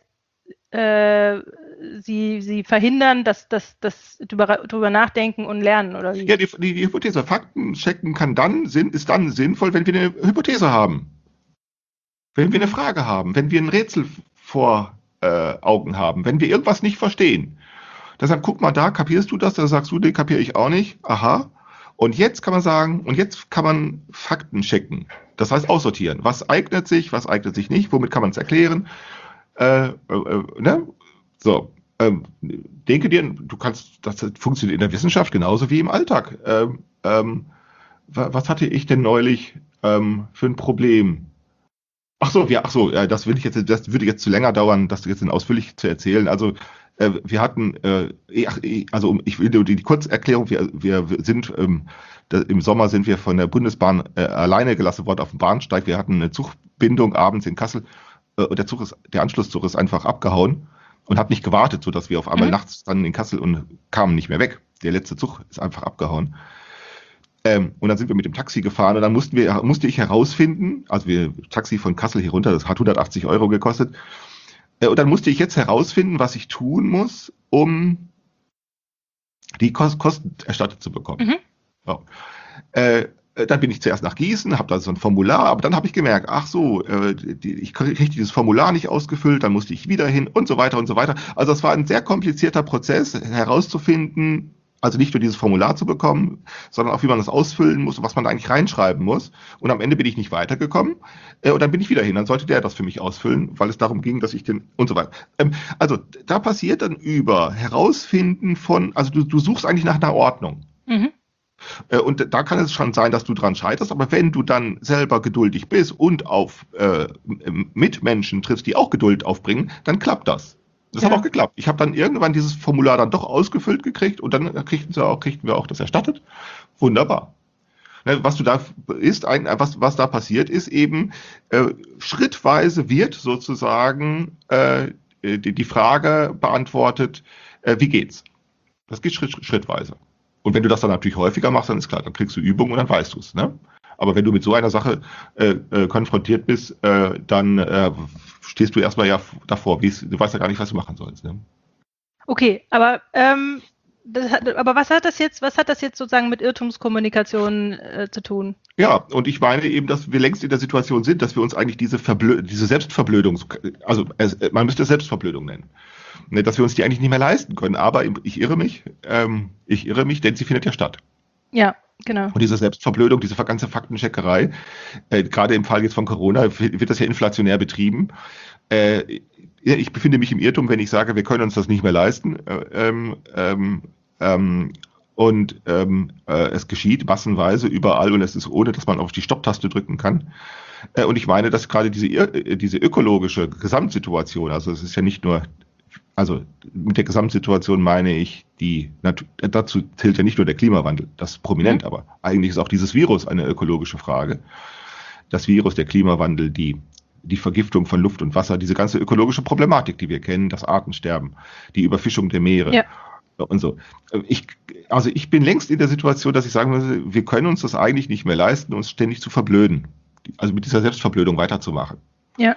äh, sie, sie verhindern, dass das drüber, drüber nachdenken und lernen, oder wie? Ja, die, die, die Hypothese. Fakten checken kann dann, ist dann sinnvoll, wenn wir eine Hypothese haben. Wenn wir eine Frage haben, wenn wir ein Rätsel vor äh, Augen haben, wenn wir irgendwas nicht verstehen. Deshalb guck mal da, kapierst du das? Da sagst du, den kapiere ich auch nicht. Aha. Und jetzt kann man sagen, und jetzt kann man Fakten checken. Das heißt aussortieren. Was eignet sich, was eignet sich nicht? Womit kann man es erklären? Äh, äh, ne? So. Ähm, denke dir, du kannst, das funktioniert in der Wissenschaft genauso wie im Alltag. Ähm, ähm, was hatte ich denn neulich ähm, für ein Problem? Ach so, ja, ach so, ja, das würde ich jetzt, das würde jetzt zu länger dauern, das jetzt ausführlich zu erzählen. Also äh, wir hatten, äh, ach, also ich will die, die Kurzerklärung, wir, wir sind ähm, da, im Sommer sind wir von der Bundesbahn äh, alleine gelassen worden auf dem Bahnsteig. Wir hatten eine Zugbindung abends in Kassel äh, und der Zug ist, der Anschlusszug ist einfach abgehauen und hat nicht gewartet, sodass wir auf einmal mhm. nachts dann in Kassel und kamen nicht mehr weg. Der letzte Zug ist einfach abgehauen. Ähm, und dann sind wir mit dem Taxi gefahren und dann mussten wir, musste ich herausfinden, also wir Taxi von Kassel hier runter, das hat hundertachtzig Euro gekostet. Äh, und dann musste ich jetzt herausfinden, was ich tun muss, um die Kost- Kosten erstattet zu bekommen. Mhm. Ja. Äh, dann bin ich zuerst nach Gießen, habe da so ein Formular, aber dann habe ich gemerkt, ach so, äh, die, ich kriege dieses Formular nicht ausgefüllt, dann musste ich wieder hin und so weiter und so weiter. Also es war ein sehr komplizierter Prozess, herauszufinden, also nicht nur dieses Formular zu bekommen, sondern auch, wie man das ausfüllen muss und was man da eigentlich reinschreiben muss. Und am Ende bin ich nicht weitergekommen äh, und dann bin ich wieder hin. Dann sollte der das für mich ausfüllen, weil es darum ging, dass ich den und so weiter. Ähm, also da passiert dann über Herausfinden von, also du, du suchst eigentlich nach einer Ordnung. Mhm. Äh, und da kann es schon sein, dass du dran scheiterst, aber wenn du dann selber geduldig bist und auf äh, Mitmenschen triffst, die auch Geduld aufbringen, dann klappt das. Das ja. hat auch geklappt. Ich habe dann irgendwann dieses Formular dann doch ausgefüllt gekriegt und dann kriegten, sie auch, kriegten wir auch das erstattet. Wunderbar. Ne, was du da ist, ein, was, was da passiert, ist eben äh, schrittweise wird sozusagen äh, die, die Frage beantwortet, äh, wie geht's? Das geht schritt, schrittweise. Und wenn du das dann natürlich häufiger machst, dann ist klar, dann kriegst du Übung und dann weißt du es. Ne? Aber wenn du mit so einer Sache äh, äh, konfrontiert bist, äh, dann äh, stehst du erstmal ja davor. Du weißt ja gar nicht, was du machen sollst. Ne? Okay, aber, ähm, das hat, aber was hat das jetzt, was hat das jetzt sozusagen mit Irrtumskommunikation äh, zu tun? Ja, und ich meine eben, dass wir längst in der Situation sind, dass wir uns eigentlich diese, Verblö- diese Selbstverblödung, also äh, man müsste es Selbstverblödung nennen, ne, dass wir uns die eigentlich nicht mehr leisten können. Aber ich irre mich, ähm, ich irre mich, denn sie findet ja statt. Ja. Genau. Und diese Selbstverblödung, diese ganze Faktencheckerei, äh, gerade im Fall jetzt von Corona, wird das ja inflationär betrieben. Äh, ich befinde mich im Irrtum, wenn ich sage, wir können uns das nicht mehr leisten. Äh, ähm, ähm, und ähm, äh, es geschieht massenweise überall und es ist ohne, dass man auf die Stopptaste drücken kann. Äh, und ich meine, dass gerade diese, diese ökologische Gesamtsituation, also es ist ja nicht nur Also mit der Gesamtsituation meine ich, die Natur, dazu zählt ja nicht nur der Klimawandel, das ist prominent, mhm. aber eigentlich ist auch dieses Virus eine ökologische Frage. Das Virus, der Klimawandel, die, die Vergiftung von Luft und Wasser, diese ganze ökologische Problematik, die wir kennen, das Artensterben, die Überfischung der Meere. Ja. und so. Ich, also ich bin längst in der Situation, dass ich sagen muss, wir können uns das eigentlich nicht mehr leisten, uns ständig zu verblöden. Also mit dieser Selbstverblödung weiterzumachen. Ja.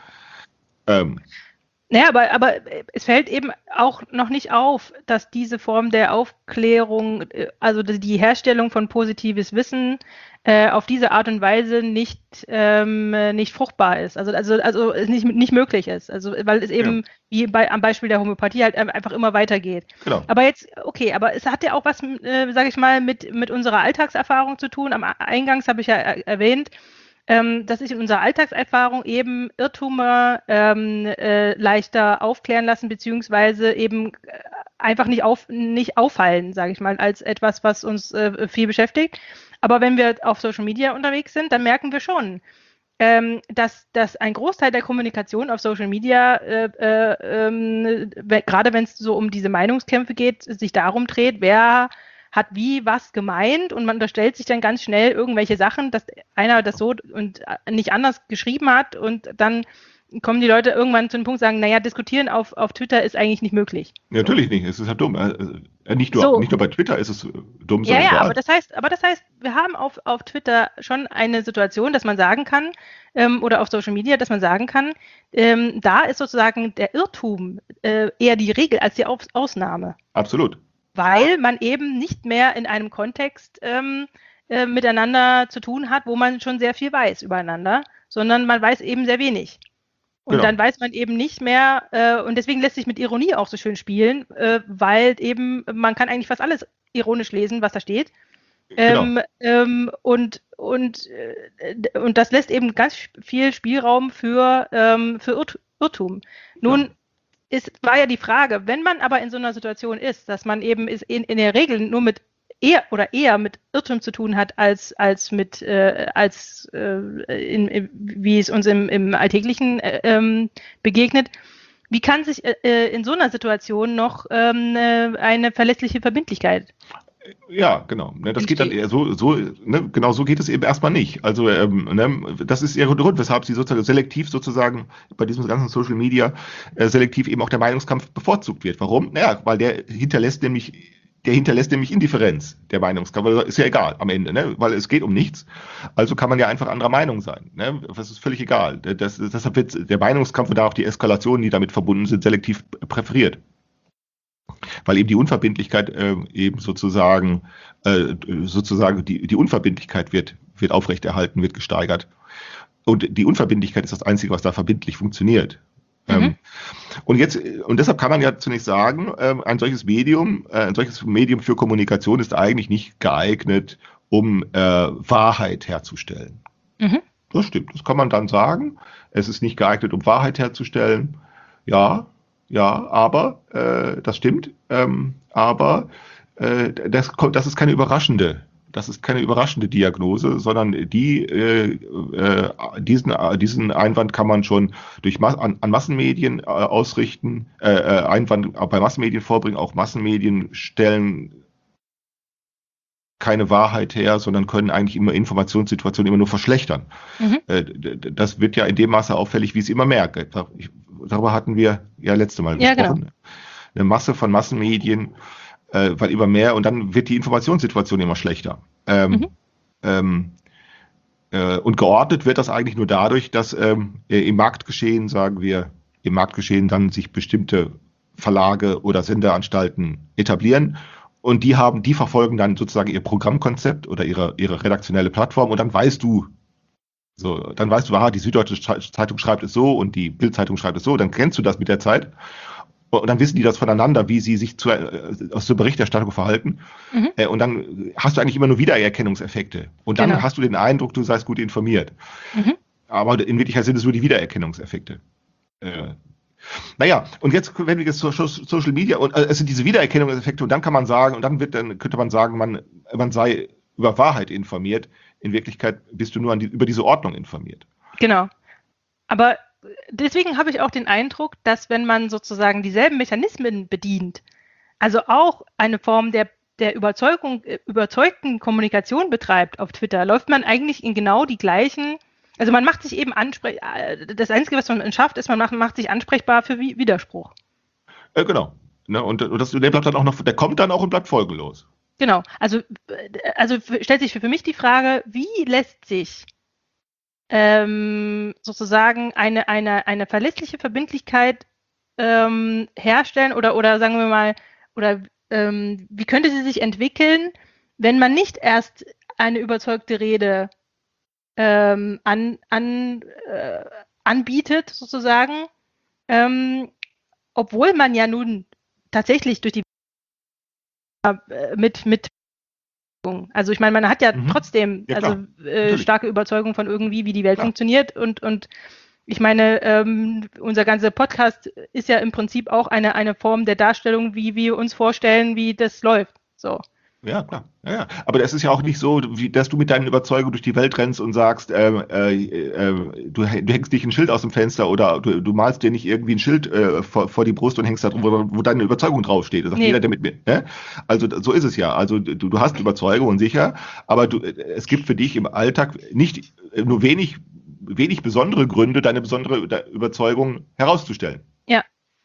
Ähm, Naja, aber, aber es fällt eben auch noch nicht auf, dass diese Form der Aufklärung, äh, also die die Herstellung von positives Wissen, äh, auf diese Art und Weise nicht, ähm, äh, nicht fruchtbar ist, also, also, also es nicht, nicht möglich ist, also weil es eben wie bei, am Beispiel der Homöopathie halt ein- einfach immer weitergeht. genau. Aber jetzt, okay, aber es hat ja auch was, äh, sage ich mal, mit, mit unserer Alltagserfahrung zu tun. Am Eingangs habe ich ja er erwähnt, ähm, dass sich in unserer Alltagserfahrung eben Irrtümer ähm, äh, leichter aufklären lassen, beziehungsweise eben äh, einfach nicht, auf, nicht auffallen, sage ich mal, als etwas, was uns äh, viel beschäftigt. Aber wenn wir auf Social Media unterwegs sind, dann merken wir schon, ähm, dass, dass ein Großteil der Kommunikation auf Social Media, äh, äh, ähm, we- gerade wenn es so um diese Meinungskämpfe geht, sich darum dreht, wer hat wie was gemeint, und man unterstellt sich dann ganz schnell irgendwelche Sachen, dass einer das so und nicht anders geschrieben hat, und dann kommen die Leute irgendwann zu dem Punkt, sagen, naja, diskutieren auf, auf Twitter ist eigentlich nicht möglich. Ja, natürlich nicht, es ist halt dumm. Äh, äh, Nicht nur, So. nicht nur bei Twitter ist es äh, dumm, Ja, sondern ja, überall. aber das heißt, aber das heißt, wir haben auf, auf Twitter schon eine Situation, dass man sagen kann, ähm, oder auf Social Media, dass man sagen kann, ähm, da ist sozusagen der Irrtum äh, eher die Regel als die Aus Ausnahme, Absolut. weil man eben nicht mehr in einem Kontext ähm, äh, miteinander zu tun hat, wo man schon sehr viel weiß übereinander, sondern man weiß eben sehr wenig. Und Genau. dann weiß man eben nicht mehr, äh, und deswegen lässt sich mit Ironie auch so schön spielen, äh, weil eben man kann eigentlich fast alles ironisch lesen, was da steht. Genau. Ähm, ähm, und, und, äh, und das lässt eben ganz viel Spielraum für, ähm, für Irrt Irrtum. Nun Ja. ist, war ja die Frage, wenn man aber in so einer Situation ist, dass man eben ist in, in der Regel nur mit eher oder eher mit Irrtum zu tun hat, als, als mit, äh, als äh, in, in, wie es uns im, im Alltäglichen äh, ähm, begegnet. Wie kann sich äh, in so einer Situation noch ähm, äh, eine verlässliche Verbindlichkeit? Ja, genau. Ne, das geht dann Entsteht. eher so, so ne, genau so geht es eben erstmal nicht. Also ähm, ne, das ist ihr Grund, weshalb sie sozusagen selektiv sozusagen bei diesem ganzen Social Media äh, selektiv eben auch der Meinungskampf bevorzugt wird. Warum? Naja, weil der hinterlässt nämlich, der hinterlässt nämlich Indifferenz, der Meinungskampf. Weil ist ja egal am Ende, ne? Weil es geht um nichts. Also kann man ja einfach anderer Meinung sein. Ne? Das ist völlig egal. Das, deshalb wird der Meinungskampf und da auch die Eskalationen, die damit verbunden sind, selektiv präferiert. Weil eben die Unverbindlichkeit äh, eben sozusagen, äh, sozusagen die, die Unverbindlichkeit wird, wird aufrechterhalten, wird gesteigert. Und die Unverbindlichkeit ist das Einzige, was da verbindlich funktioniert. Mhm. Ähm, und jetzt, und deshalb kann man ja zunächst sagen, äh, ein solches Medium, äh, ein solches Medium für Kommunikation ist eigentlich nicht geeignet, um äh, Wahrheit herzustellen. Mhm. Das stimmt, das kann man dann sagen. Es ist nicht geeignet, um Wahrheit herzustellen. Ja, ja, aber äh, das stimmt. Ähm, aber äh, das, kommt- das ist keine überraschende, das ist keine überraschende Diagnose, sondern die äh, äh, diesen äh, diesen Einwand kann man schon durch Ma an, an Massenmedien äh, ausrichten, äh, äh, Einwand auch bei Massenmedien vorbringen. Auch Massenmedien stellen keine Wahrheit her, sondern können eigentlich immer Informationssituationen immer nur verschlechtern. Mhm. Äh, d- d- Das wird ja in dem Maße auffällig, wie es immer mehr. Ich- Darüber hatten wir ja letzte Mal Ja, gesprochen. Eine Masse von Massenmedien, äh, weil immer mehr, und dann wird die Informationssituation immer schlechter. Ähm, Mhm. ähm, äh, und geordnet wird das eigentlich nur dadurch, dass ähm, im Marktgeschehen, sagen wir, im Marktgeschehen dann sich bestimmte Verlage oder Sendeanstalten etablieren. Und die haben, die verfolgen dann sozusagen ihr Programmkonzept oder ihre, ihre redaktionelle Plattform, und dann weißt du, so, dann weißt du, aha, die Süddeutsche Zeitung schreibt es so und die Bild-Zeitung schreibt es so, dann kennst du das mit der Zeit. Und dann wissen die das voneinander, wie sie sich zu, äh, aus der Berichterstattung verhalten. Mhm. Äh, und dann hast du eigentlich immer nur Wiedererkennungseffekte. Und dann Genau. hast du den Eindruck, du seist gut informiert. Mhm. Aber in Wirklichkeit sind es nur die Wiedererkennungseffekte. Äh, naja, und jetzt, wenn wir jetzt zur Social Media, und äh, es sind diese Wiedererkennungseffekte, und dann kann man sagen, und dann wird, dann könnte man sagen, man, man sei über Wahrheit informiert. In Wirklichkeit bist du nur an die, über diese Ordnung informiert. Genau. Aber deswegen habe ich auch den Eindruck, dass wenn man sozusagen dieselben Mechanismen bedient, also auch eine Form der, der Überzeugung, äh, überzeugten Kommunikation betreibt auf Twitter, läuft man eigentlich in genau die gleichen, also man macht sich eben ansprechbar, das Einzige, was man schafft, ist, man macht, macht sich ansprechbar für Wi- Widerspruch. Äh, genau. Ne? Und, und das, der bleibt dann auch noch, der kommt dann auch und bleibt folgenlos. Genau. Also, also stellt sich für mich die Frage, wie lässt sich ähm, sozusagen eine, eine, eine verlässliche Verbindlichkeit ähm, herstellen oder, oder sagen wir mal, oder ähm, wie könnte sie sich entwickeln, wenn man nicht erst eine überzeugte Rede ähm, an, an, äh, anbietet, sozusagen, ähm, obwohl man ja nun tatsächlich durch die äh, mit, mit also ich meine, man hat ja Mhm. trotzdem Ja, also äh, starke Überzeugung von irgendwie, wie die Welt klar. funktioniert und, und ich meine, ähm, unser ganzer Podcast ist ja im Prinzip auch eine, eine Form der Darstellung, wie wir uns vorstellen, wie das läuft. So. Ja, klar. Ja, ja. Aber es ist ja auch nicht so, wie, dass du mit deinen Überzeugungen durch die Welt rennst und sagst, ähm, äh, äh, du, du hängst nicht ein Schild aus dem Fenster oder du, du malst dir nicht irgendwie ein Schild äh, vor, vor die Brust und hängst da drum, wo, wo deine Überzeugung draufsteht. Das sagt nee. jeder, der mit mir. Ne? Also so ist es ja. Also du, du hast Überzeugungen sicher, aber du, es gibt für dich im Alltag nicht nur wenig, wenig besondere Gründe, deine besondere Überzeugung herauszustellen. Ja.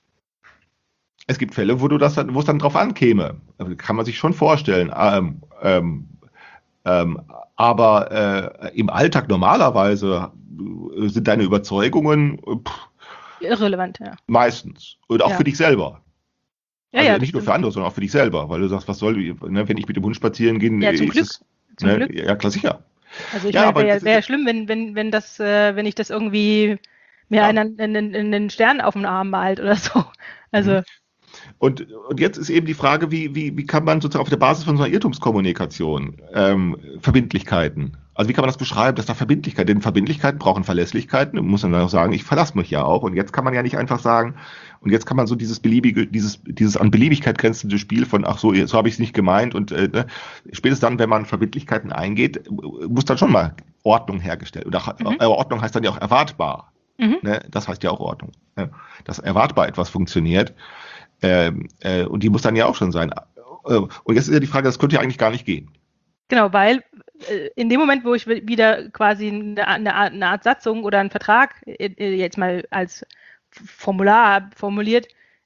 Es gibt Fälle, wo du das dann, wo es dann drauf ankäme. Kann man sich schon vorstellen. Ähm, ähm, ähm, aber äh, im Alltag normalerweise sind deine Überzeugungen pff, irrelevant, ja. Meistens. Und auch ja. für dich selber. Ja, also ja, nicht nur für andere, sondern auch für dich selber. Weil du sagst, was soll, ne, wenn ich mit dem Hund spazieren gehe, ja, zum ist Glück. es, zum ne, Glück. Ja, klar, sicher. Also ich ja, meine, wäre wär schlimm, wenn, wenn, wenn das, äh, wenn ich das irgendwie mir ja. einen, einen, einen Stern auf den Arm malt oder so. Also. Mhm. Und, und jetzt ist eben die Frage, wie, wie, wie kann man sozusagen auf der Basis von so einer Irrtumskommunikation ähm, Verbindlichkeiten, also wie kann man das beschreiben, dass da Verbindlichkeit, denn Verbindlichkeiten brauchen Verlässlichkeiten, muss man dann auch sagen, ich verlasse mich ja auch und jetzt kann man ja nicht einfach sagen, und jetzt kann man so dieses beliebige, dieses, dieses an Beliebigkeit grenzende Spiel von, ach so, so habe ich es nicht gemeint und äh, ne, spätestens dann, wenn man Verbindlichkeiten eingeht, muss dann schon mal Ordnung hergestellt, oder mhm. äh, Ordnung heißt dann ja auch erwartbar, mhm. ne, das heißt ja auch Ordnung, ne, dass erwartbar etwas funktioniert. Ähm, äh, und die muss dann ja auch schon sein. Äh, und jetzt ist ja die Frage, das könnte ja eigentlich gar nicht gehen. Genau, weil äh, in dem Moment, wo ich wieder quasi eine, eine, Art, eine Art Satzung oder einen Vertrag, äh, jetzt mal als Formular formuliert,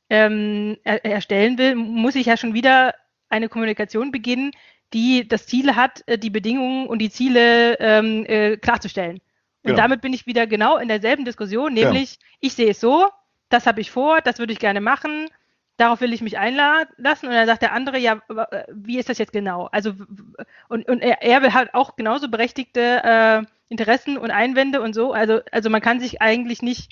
ähm, er, erstellen will, muss ich ja schon wieder eine Kommunikation beginnen, die das Ziel hat, die Bedingungen und die Ziele ähm, äh, klarzustellen. Und genau. damit bin ich wieder genau in derselben Diskussion, nämlich ja. ich sehe es so, das habe ich vor, das würde ich gerne machen, darauf will ich mich einlassen und dann sagt der andere, ja, wie ist das jetzt genau? Also und, und er, er hat auch genauso berechtigte äh, Interessen und Einwände und so. Also, also man kann sich eigentlich nicht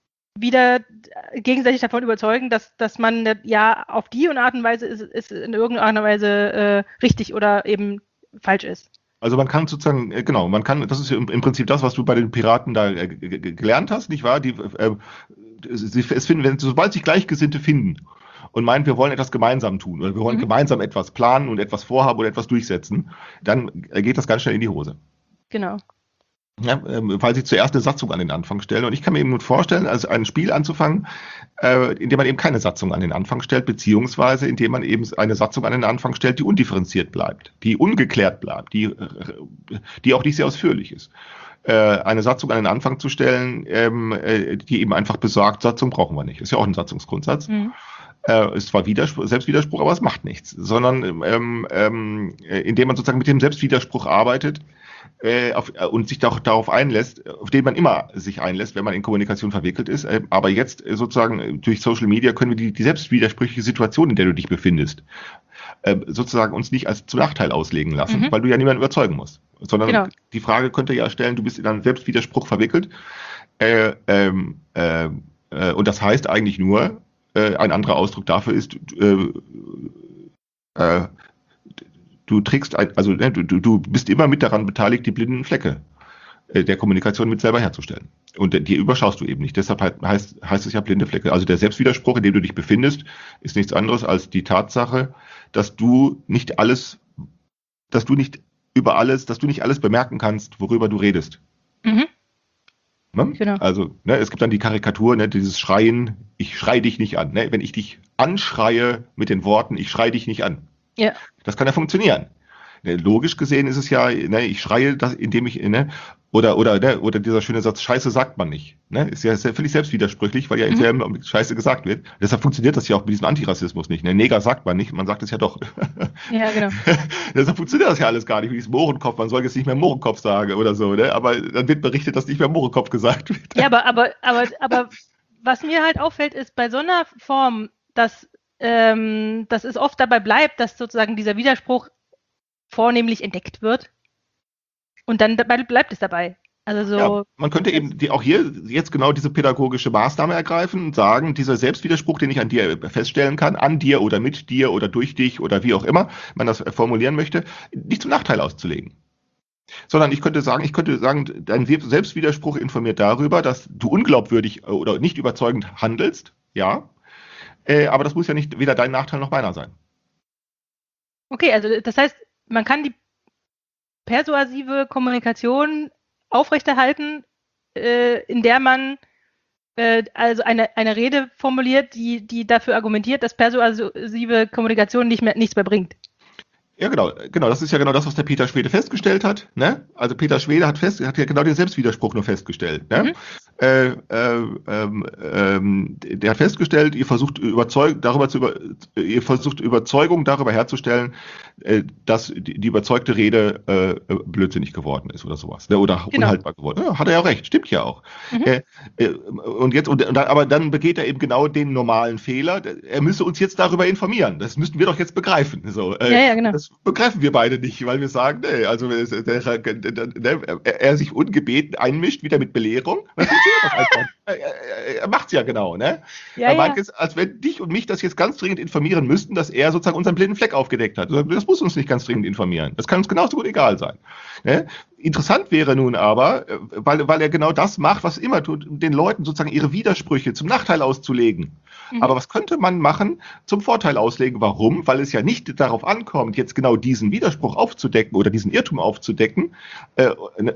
wieder gegenseitig davon überzeugen, dass, dass man ja auf die Art und Weise ist, ist in irgendeiner Weise äh, richtig oder eben falsch ist. Also man kann sozusagen, genau, man kann, das ist im, im Prinzip das, was du bei den Piraten da äh, gelernt hast, nicht wahr? Die, äh, sie, es finden, wenn, sobald sich Gleichgesinnte finden und meinen, wir wollen etwas gemeinsam tun oder wir wollen mhm. gemeinsam etwas planen und etwas vorhaben oder etwas durchsetzen, dann geht das ganz schnell in die Hose. Genau. Ja, ähm, weil sie zuerst eine Satzung an den Anfang stellen. Und ich kann mir eben nur vorstellen, also ein Spiel anzufangen, äh, indem man eben keine Satzung an den Anfang stellt, beziehungsweise indem man eben eine Satzung an den Anfang stellt, die undifferenziert bleibt, die ungeklärt bleibt, die, die auch nicht sehr ausführlich ist. Äh, eine Satzung an den Anfang zu stellen, ähm, äh, die eben einfach besagt, Satzung brauchen wir nicht. Ist ja auch ein Satzungsgrundsatz. Mhm. Äh, ist zwar Widerspruch, Selbstwiderspruch, aber es macht nichts. Sondern ähm, ähm, indem man sozusagen mit dem Selbstwiderspruch arbeitet, Äh, auf, äh, und sich doch darauf einlässt, auf den man immer sich einlässt, wenn man in Kommunikation verwickelt ist. Äh, aber jetzt äh, sozusagen durch Social Media können wir die, die selbstwidersprüchliche Situation, in der du dich befindest, äh, sozusagen uns nicht als zu Nachteil auslegen lassen, mhm. weil du ja niemanden überzeugen musst. Sondern genau. die Frage könnte ja stellen, du bist in einen Selbstwiderspruch verwickelt. Äh, ähm, äh, äh, und das heißt eigentlich nur, äh, ein anderer Ausdruck dafür ist, äh, äh, Du trägst, ein, also ne, du, du bist immer mit daran beteiligt, die blinden Flecke äh, der Kommunikation mit selber herzustellen. Und äh, die überschaust du eben nicht. Deshalb halt, heißt, heißt es ja blinde Flecke. Also der Selbstwiderspruch, in dem du dich befindest, ist nichts anderes als die Tatsache, dass du nicht alles, dass du nicht über alles, dass du nicht alles bemerken kannst, worüber du redest. Mhm. Ne? Genau. Also ne, es gibt dann die Karikatur, ne, dieses Schreien, ich schreie dich nicht an. Ne? Wenn ich dich anschreie mit den Worten, ich schreie dich nicht an. Ja. Das kann ja funktionieren. Ne, logisch gesehen ist es ja, ne, ich schreie, das, indem ich, ne, oder, oder, ne, oder dieser schöne Satz, Scheiße sagt man nicht. Ne, ist ja sehr, völlig selbstwidersprüchlich, weil ja in Mhm. Filmen Scheiße gesagt wird. Deshalb funktioniert das ja auch mit diesem Antirassismus nicht. Ne, Neger sagt man nicht, man sagt es ja doch. Ja, genau. Deshalb funktioniert das ja alles gar nicht, mit diesem Mohrenkopf. Man soll jetzt nicht mehr Mohrenkopf sagen oder so, ne, aber dann wird berichtet, dass nicht mehr Mohrenkopf gesagt wird. Ja, aber, aber, aber, aber was mir halt auffällt, ist bei so einer Form, dass, ähm, dass es oft dabei bleibt, dass sozusagen dieser Widerspruch vornehmlich entdeckt wird. Und dann dabei bleibt es dabei. Also so. Ja, man könnte eben die, auch hier jetzt genau diese pädagogische Maßnahme ergreifen und sagen, dieser Selbstwiderspruch, den ich an dir feststellen kann, an dir oder mit dir oder durch dich oder wie auch immer man das formulieren möchte, nicht zum Nachteil auszulegen. Sondern ich könnte sagen, ich könnte sagen, dein Selbstwiderspruch informiert darüber, dass du unglaubwürdig oder nicht überzeugend handelst, ja, äh, aber das muss ja nicht weder dein Nachteil noch meiner sein. Okay, also das heißt, man kann die persuasive Kommunikation aufrechterhalten, äh, in der man äh, also eine, eine Rede formuliert, die, die dafür argumentiert, dass persuasive Kommunikation nicht mehr, nichts mehr bringt. Ja, genau, genau. Das ist ja genau das, was der Peter Schwede festgestellt hat. Ne? Also Peter Schwede hat fest, hat ja genau den Selbstwiderspruch nur festgestellt. Ne? Mhm. Äh, äh, äh, der hat festgestellt, ihr versucht überzeug, darüber zu über, ihr versucht Überzeugung darüber herzustellen, äh, dass die, die überzeugte Rede äh, blödsinnig geworden ist oder sowas, ne? Oder genau. Unhaltbar geworden. Ja, hat er ja recht, stimmt ja auch. Mhm. Äh, äh, und jetzt, und, und, aber dann begeht er eben genau den normalen Fehler. Er müsse uns jetzt darüber informieren. Das müssten wir doch jetzt begreifen. So, äh, ja, ja, genau. Das begreifen wir beide nicht, weil wir sagen, nee, also der, der, der, er sich ungebeten einmischt, wieder mit Belehrung. Das funktioniert doch einfach. Er, er macht es ja genau, ne? Ja, er ja. meint es, als wenn dich und mich das jetzt ganz dringend informieren müssten, dass er sozusagen unseren blinden Fleck aufgedeckt hat. Das muss uns nicht ganz dringend informieren. Das kann uns genauso gut egal sein. Ne? Interessant wäre nun aber, weil, weil er genau das macht, was er immer tut, den Leuten sozusagen ihre Widersprüche zum Nachteil auszulegen. Mhm. Aber was könnte man machen, zum Vorteil auslegen? Warum? Weil es ja nicht darauf ankommt, jetzt genau diesen Widerspruch aufzudecken oder diesen Irrtum aufzudecken, äh,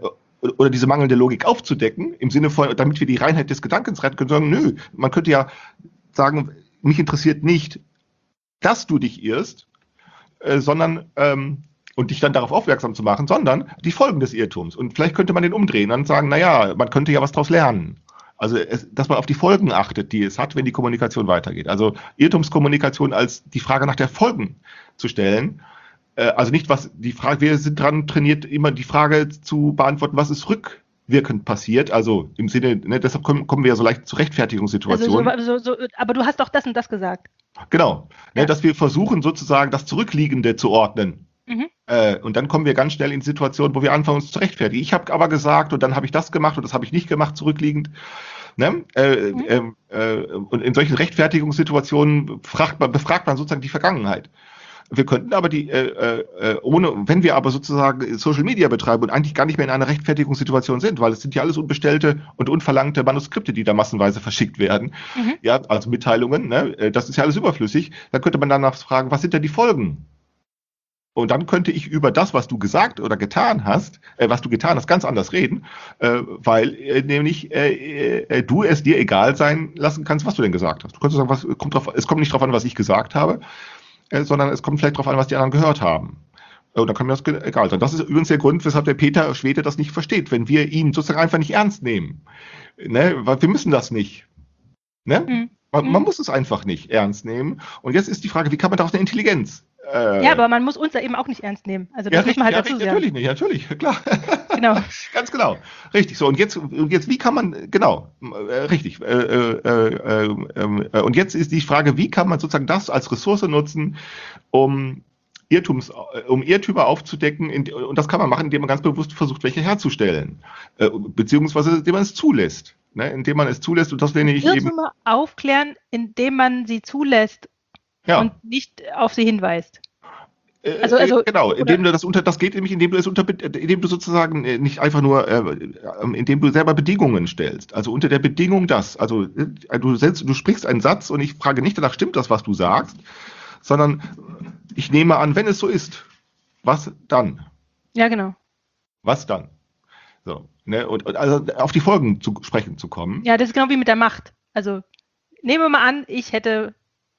oder diese mangelnde Logik aufzudecken, im Sinne von, damit wir die Reinheit des Gedankens retten können, sagen, nö, man könnte ja sagen, mich interessiert nicht, dass du dich irrst, äh, sondern, ähm, und dich dann darauf aufmerksam zu machen, sondern die Folgen des Irrtums. Und vielleicht könnte man den umdrehen und sagen, naja, man könnte ja was daraus lernen. Also, es, dass man auf die Folgen achtet, die es hat, wenn die Kommunikation weitergeht. Also Irrtumskommunikation als die Frage nach der Folgen zu stellen. Also nicht, was die Frage, wir sind dran trainiert, immer die Frage zu beantworten, was ist rückwirkend passiert. Also im Sinne, ne, deshalb kommen, kommen wir ja so leicht zu Rechtfertigungssituationen. Also so, so, so, aber du hast doch das und das gesagt. Genau, ja. ne, dass wir versuchen sozusagen das Zurückliegende zu ordnen. Mhm. Äh, und dann kommen wir ganz schnell in Situationen, wo wir anfangen, uns zu rechtfertigen. Ich habe aber gesagt und dann habe ich das gemacht und das habe ich nicht gemacht, zurückliegend. Ne? Äh, mhm. äh, und in solchen Rechtfertigungssituationen fragt man, befragt man sozusagen die Vergangenheit. Wir könnten aber die, äh, äh, ohne, wenn wir aber sozusagen Social Media betreiben und eigentlich gar nicht mehr in einer Rechtfertigungssituation sind, weil es sind ja alles unbestellte und unverlangte Manuskripte, die da massenweise verschickt werden, mhm. ja, also Mitteilungen, ne, das ist ja alles überflüssig, dann könnte man danach fragen, was sind denn die Folgen? Und dann könnte ich über das, was du gesagt oder getan hast, äh, was du getan hast, ganz anders reden, äh, weil äh, nämlich äh, äh, du es dir egal sein lassen kannst, was du denn gesagt hast. Du könntest sagen, was kommt drauf, es kommt nicht darauf an, was ich gesagt habe, sondern es kommt vielleicht darauf an, was die anderen gehört haben. Und dann kann mir das egal sein. Das ist übrigens der Grund, weshalb der Peter Schwede das nicht versteht, wenn wir ihn sozusagen einfach nicht ernst nehmen. Ne? Weil wir müssen das nicht. Ne? Mhm. Man, man muss es einfach nicht ernst nehmen. Und jetzt ist die Frage, wie kann man daraus eine Intelligenz? Äh, ja, aber man muss uns ja eben auch nicht ernst nehmen. Also das ja, muss richtig, man halt ja, dazu richtig, sagen. Natürlich nicht, natürlich, klar. Genau. Ganz genau. Richtig. So, und jetzt, und jetzt, wie kann man, genau, äh, richtig. Äh, äh, äh, äh, und jetzt ist die Frage, wie kann man sozusagen das als Ressource nutzen, um Irrtums, um Irrtümer aufzudecken, in, und das kann man machen, indem man ganz bewusst versucht, welche herzustellen, äh, beziehungsweise indem man es zulässt, ne? Indem man es zulässt, und das lehne ich eben. Irrtümer aufklären, indem man sie zulässt, ja, und nicht auf sie hinweist. Also, also, genau, indem du das unter, das geht nämlich, indem du es unter, indem du sozusagen nicht einfach nur, äh, indem du selber Bedingungen stellst. Also unter der Bedingung das, also du setzt, du sprichst einen Satz und ich frage nicht danach, stimmt das, was du sagst, sondern ich nehme an, wenn es so ist, was dann? Ja, genau. Was dann? So, ne, und, und also auf die Folgen zu sprechen zu kommen. Ja, das ist genau wie mit der Macht. Also nehmen wir mal an, ich hätte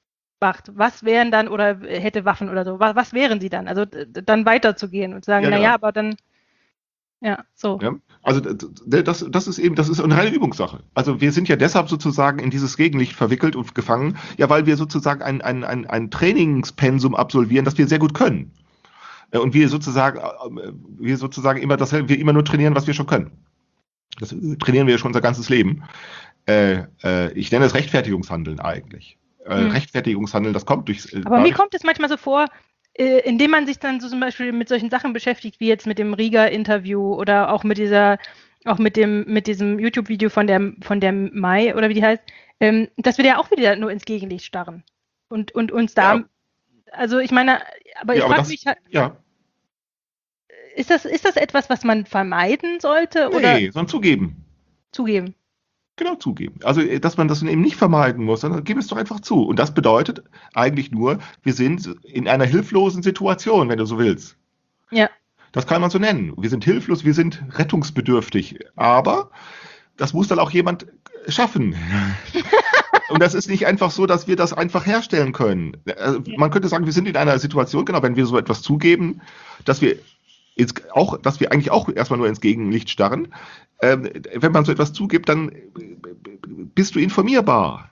macht, was wären dann, oder hätte Waffen oder so, was, was wären sie dann? Also d- dann weiterzugehen und sagen, Ja, naja, genau. aber dann, ja, so. Ja? Also d- d- das, das ist eben, das ist eine reine Übungssache. Also wir sind ja deshalb sozusagen in dieses Gegenlicht verwickelt und gefangen, ja, weil wir sozusagen ein, ein, ein, ein Trainingspensum absolvieren, das wir sehr gut können. Äh, Und wir sozusagen, äh, wir sozusagen immer das, wir immer nur trainieren, was wir schon können. Das äh, trainieren wir ja schon unser ganzes Leben. Äh, äh, ich nenne es Rechtfertigungshandeln eigentlich. Äh, Hm. Rechtfertigungshandeln, das kommt durch. Äh, Aber mir dadurch, kommt es manchmal so vor, äh, indem man sich dann so zum Beispiel mit solchen Sachen beschäftigt, wie jetzt mit dem Rieger-Interview oder auch mit dieser, auch mit dem, mit diesem YouTube-Video von der, von der Mai oder wie die heißt, ähm, dass wir da auch wieder nur ins Gegenlicht starren und, und uns da, ja, also ich meine, aber ich ja, aber frage das, mich halt, ja, ist das, ist das etwas, was man vermeiden sollte oder nee, sondern zugeben. zugeben? Genau, zugeben. Also, äh, dass man das eben nicht vermeiden muss, sondern gib es doch einfach zu. Und das bedeutet eigentlich nur, wir sind in einer hilflosen Situation, wenn du so willst. Ja, Das kann man so nennen. Wir sind hilflos, wir sind rettungsbedürftig. Aber das muss dann auch jemand schaffen. Und das ist nicht einfach so, dass wir das einfach herstellen können. Also, ja, man könnte sagen, wir sind in einer Situation, genau, wenn wir so etwas zugeben, dass wir ins, auch, dass wir eigentlich auch erstmal nur ins Gegenlicht starren. Ähm, wenn man so etwas zugibt, dann bist du informierbar.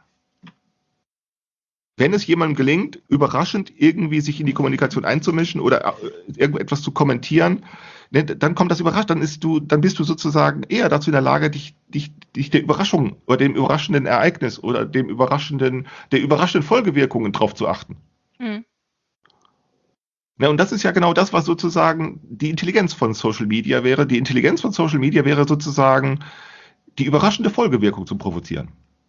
Wenn es jemandem gelingt, überraschend irgendwie sich in die Kommunikation einzumischen oder äh, irgendetwas zu kommentieren, ne, dann kommt das überrascht, dann ist du, dann bist du sozusagen eher dazu in der Lage, dich, dich, dich der Überraschung oder dem überraschenden Ereignis oder dem überraschenden, der überraschenden Folgewirkungen drauf zu achten. hm, Ne, und das ist ja genau das, was sozusagen die Intelligenz von Social Media wäre. Die Intelligenz von Social Media wäre sozusagen die überraschende Folgewirkung zu provozieren.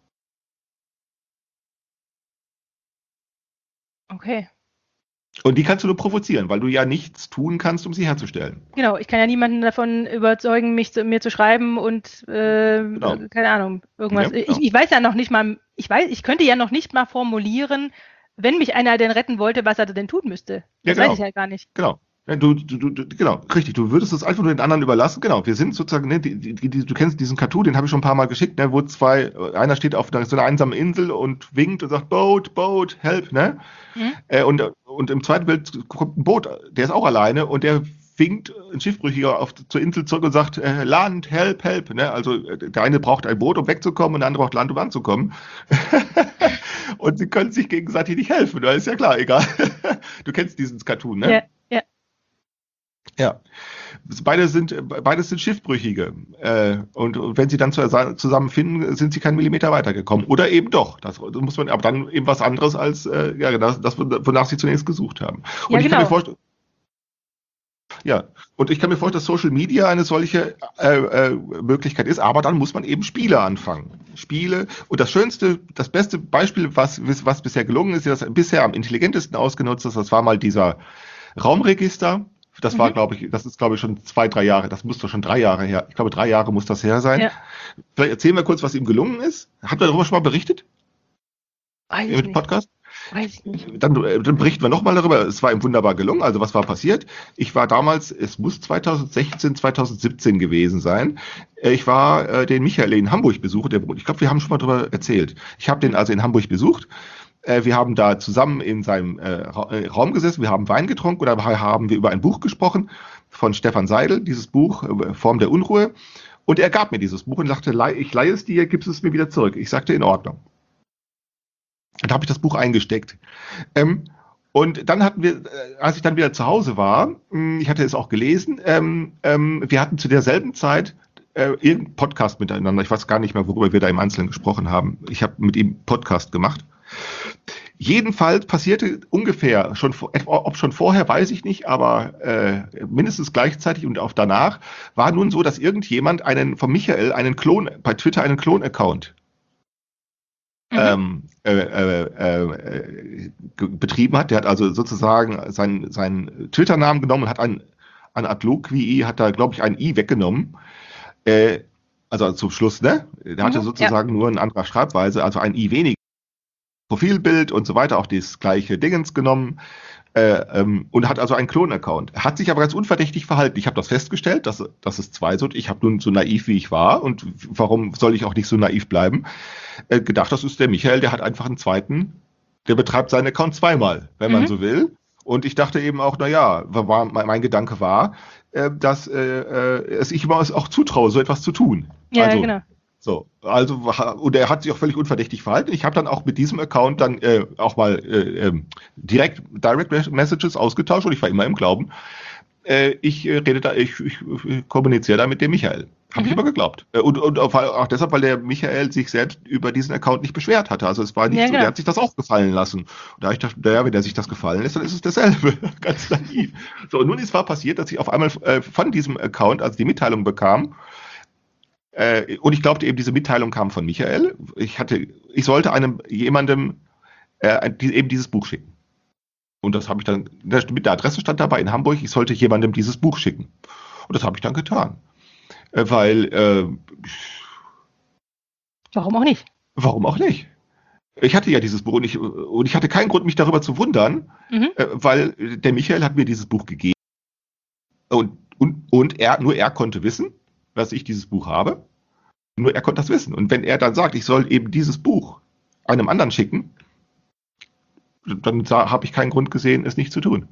okay. Und die kannst du nur provozieren, weil du ja nichts tun kannst, um sie herzustellen. Genau, ich kann ja niemanden davon überzeugen, mich zu, mir zu schreiben und äh, Genau. keine Ahnung, irgendwas. Ja, Ich, genau. ich weiß ja noch nicht mal, ich weiß, ich könnte ja noch nicht mal formulieren, wenn mich einer denn retten wollte, was er denn tun müsste. Ja, Das weiß genau. ich ja gar nicht. Genau. Ja, du, du, du, genau, richtig. Du würdest es einfach nur den anderen überlassen. Genau. Wir sind sozusagen, ne, die, die, die, du kennst diesen Cartoon, den habe ich schon ein paar Mal geschickt, ne, wo zwei, einer steht auf einer, so einer einsamen Insel und winkt und sagt, Boat, Boat, help, ne? Hm? Äh, und, und im zweiten Bild kommt ein Boot, der ist auch alleine und der winkt ein Schiffbrüchiger auf, zur Insel zurück und sagt, äh, Land, help, help. Ne? Also äh, der eine braucht ein Boot, um wegzukommen und der andere braucht Land, um anzukommen. Und sie können sich gegenseitig nicht helfen. Das ist ja klar, egal. Du kennst diesen Cartoon, ne? Ja, ja. Ja. Beide sind, beides sind Schiffbrüchige. Äh, und, und wenn sie dann zu, zusammenfinden, sind sie keinen Millimeter weitergekommen. Oder eben doch. Das, das muss man, aber dann eben was anderes als äh, ja, das, das, wonach sie zunächst gesucht haben. Und Ja, ich kann mir genau. vorstellen, ja, und ich kann mir vorstellen, dass Social Media eine solche äh, äh, Möglichkeit ist, aber dann muss man eben Spiele anfangen. Spiele. Und das schönste, das beste Beispiel, was, was bisher gelungen ist, das bisher am intelligentesten ausgenutzt ist, das war mal dieser Raumregister. Das war, Mhm. glaube ich, das ist, glaube ich, schon zwei, drei Jahre, das muss doch schon drei Jahre her. Ich glaube, drei Jahre muss das her sein. Ja. Vielleicht erzählen wir kurz, was ihm gelungen ist. Habt ihr darüber schon mal berichtet? Weiß ich Im nicht. Podcast? Weiß ich nicht. Dann, äh, dann berichten wir nochmal darüber. Es war ihm wunderbar gelungen. Also was war passiert? Ich war damals, es muss zweitausendsechzehn, zweitausendsiebzehn gewesen sein. Äh, Ich war äh, den Michael in Hamburg besucht. Der, ich glaube, wir haben schon mal darüber erzählt. Ich habe den also in Hamburg besucht. Äh, wir haben da zusammen in seinem äh, Ra äh, Raum gesessen. Wir haben Wein getrunken und dabei haben wir über ein Buch gesprochen von Stefan Seidel. Dieses Buch, äh, Form der Unruhe. Und er gab mir dieses Buch und sagte, leih, ich leihe es dir, gibst es mir wieder zurück. Ich sagte, in Ordnung. Dann habe ich das Buch eingesteckt. Ähm, und dann hatten wir, äh, als ich dann wieder zu Hause war, mh, ich hatte es auch gelesen, ähm, ähm, wir hatten zu derselben Zeit äh, irgendeinen Podcast miteinander. Ich weiß gar nicht mehr, worüber wir da im Einzelnen gesprochen haben. Ich habe mit ihm Podcast gemacht. Jedenfalls passierte ungefähr, schon vor, ob schon vorher, weiß ich nicht, aber äh, mindestens gleichzeitig und auch danach, war nun so, dass irgendjemand einen von Michael einen Klon, bei Twitter einen Klon-Account Mhm. ähm, äh, äh, äh, betrieben hat. Der hat also sozusagen seinen, seinen Twitter-Namen genommen und hat ein, ein Adloqui, hat da, glaube ich, ein I weggenommen. Äh, also zum Schluss, ne? Der hatte Mhm, sozusagen nur eine andere Schreibweise, also ein I weniger. Profilbild und so weiter, auch das gleiche Dingens genommen. Äh, ähm, und hat also einen Klon-Account. Hat sich aber ganz unverdächtig verhalten. Ich habe das festgestellt, dass, dass es zwei sind. Ich habe nun so naiv, wie ich war, und warum soll ich auch nicht so naiv bleiben, äh, gedacht, das ist der Michael, der hat einfach einen zweiten Der betreibt seinen Account zweimal, wenn Mhm. man so will. Und ich dachte eben auch, naja, war, mein, mein Gedanke war, äh, dass äh, äh, es ich immer auch zutraue, so etwas zu tun. Ja, Also, genau. so, also, wa- und er hat sich auch völlig unverdächtig verhalten. Ich habe dann auch mit diesem Account dann äh, auch mal äh, ähm, direkt Direct Messages ausgetauscht und ich war immer im Glauben, äh, ich äh, rede da, ich, ich, ich kommuniziere da mit dem Michael. Habe ich Mhm. immer geglaubt. Äh, Und, und auch, auch deshalb, weil der Michael sich selbst über diesen Account nicht beschwert hatte. Also es war nicht Ja, so, genau. der hat sich das auch gefallen lassen. Und da hab ich dachte, naja, wenn der sich das gefallen lässt, dann ist es dasselbe. Ganz naiv. So, und nun ist war passiert, dass ich auf einmal äh, von diesem Account, also die Mitteilung bekam, äh, und ich glaubte eben, diese Mitteilung kam von Michael. Ich hatte, ich sollte einem jemandem äh, die, eben dieses Buch schicken. Und das habe ich dann, mit der Adresse stand dabei in Hamburg, ich sollte jemandem dieses Buch schicken. Und das habe ich dann getan. Äh, Weil, äh, Warum auch nicht? warum auch nicht? Ich hatte ja dieses Buch und ich, und ich hatte keinen Grund, mich darüber zu wundern, Mhm. äh, weil der Michael hat mir dieses Buch gegeben. Und, und, und er, nur er konnte wissen, dass ich dieses Buch habe. Nur er konnte das wissen. Und wenn er dann sagt, ich soll eben dieses Buch einem anderen schicken, dann habe ich keinen Grund gesehen, es nicht zu tun.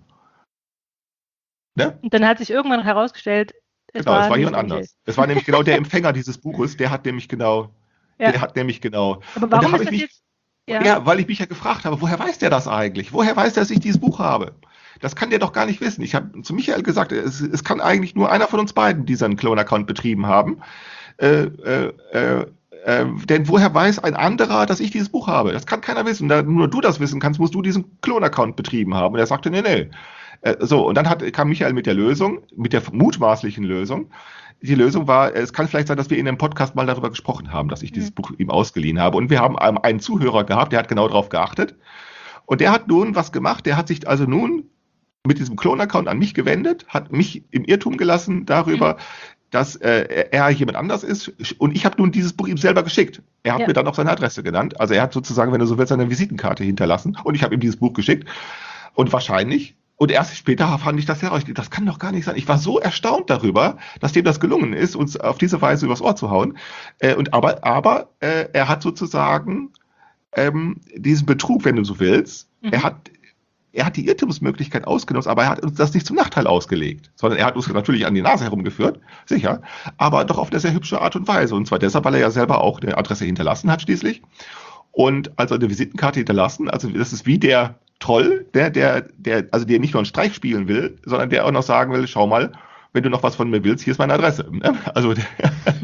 Ne? Und dann hat sich irgendwann herausgestellt, es Genau, war es war nicht jemand der Michael. anders. Es war nämlich genau der Empfänger dieses Buches, der hat nämlich genau, Ja. der hat nämlich genau. Aber Und da warum habe ist ich das mich, jetzt? ja. weil ich mich ja gefragt habe, woher weiß der das eigentlich? Woher weiß der, dass ich dieses Buch habe? Das kann der doch gar nicht wissen. Ich habe zu Michael gesagt, es, es kann eigentlich nur einer von uns beiden diesen Clone-Account betrieben haben. Äh, äh, äh, äh, denn woher weiß ein anderer, dass ich dieses Buch habe? Das kann keiner wissen. Da nur du das wissen kannst, musst du diesen Clone-Account betrieben haben. Und er sagte, nee, nee. Äh, so, und dann hat, kam Michael mit der Lösung, mit der mutmaßlichen Lösung. Die Lösung war, es kann vielleicht sein, dass wir in einem Podcast mal darüber gesprochen haben, dass ich dieses Mhm. Buch ihm ausgeliehen habe. Und wir haben ähm, einen Zuhörer gehabt, der hat genau darauf geachtet. Und der hat nun was gemacht. Der hat sich also nun mit diesem Clone-Account an mich gewendet, hat mich im Irrtum gelassen darüber, Mhm. dass äh, er jemand anders ist. Und ich habe nun dieses Buch ihm selber geschickt. Er hat Ja. mir dann auch seine Adresse genannt. Also er hat sozusagen, wenn du so willst, seine Visitenkarte hinterlassen. Und ich habe ihm dieses Buch geschickt. Und wahrscheinlich, und erst später fand ich das heraus. Das kann doch gar nicht sein. Ich war so erstaunt darüber, dass dem das gelungen ist, uns auf diese Weise übers Ohr zu hauen. Äh, und aber aber äh, er hat sozusagen ähm, diesen Betrug, wenn du so willst, Mhm. er hat er hat die Irrtumsmöglichkeit ausgenutzt, aber er hat uns das nicht zum Nachteil ausgelegt, sondern er hat uns natürlich an die Nase herumgeführt, sicher, aber doch auf eine sehr hübsche Art und Weise. Und zwar deshalb, weil er ja selber auch eine Adresse hinterlassen hat schließlich und also eine Visitenkarte hinterlassen. Also das ist wie der Troll, der, der, der, also der nicht nur einen Streich spielen will, sondern der auch noch sagen will, schau mal, wenn du noch was von mir willst, hier ist meine Adresse. Also, der,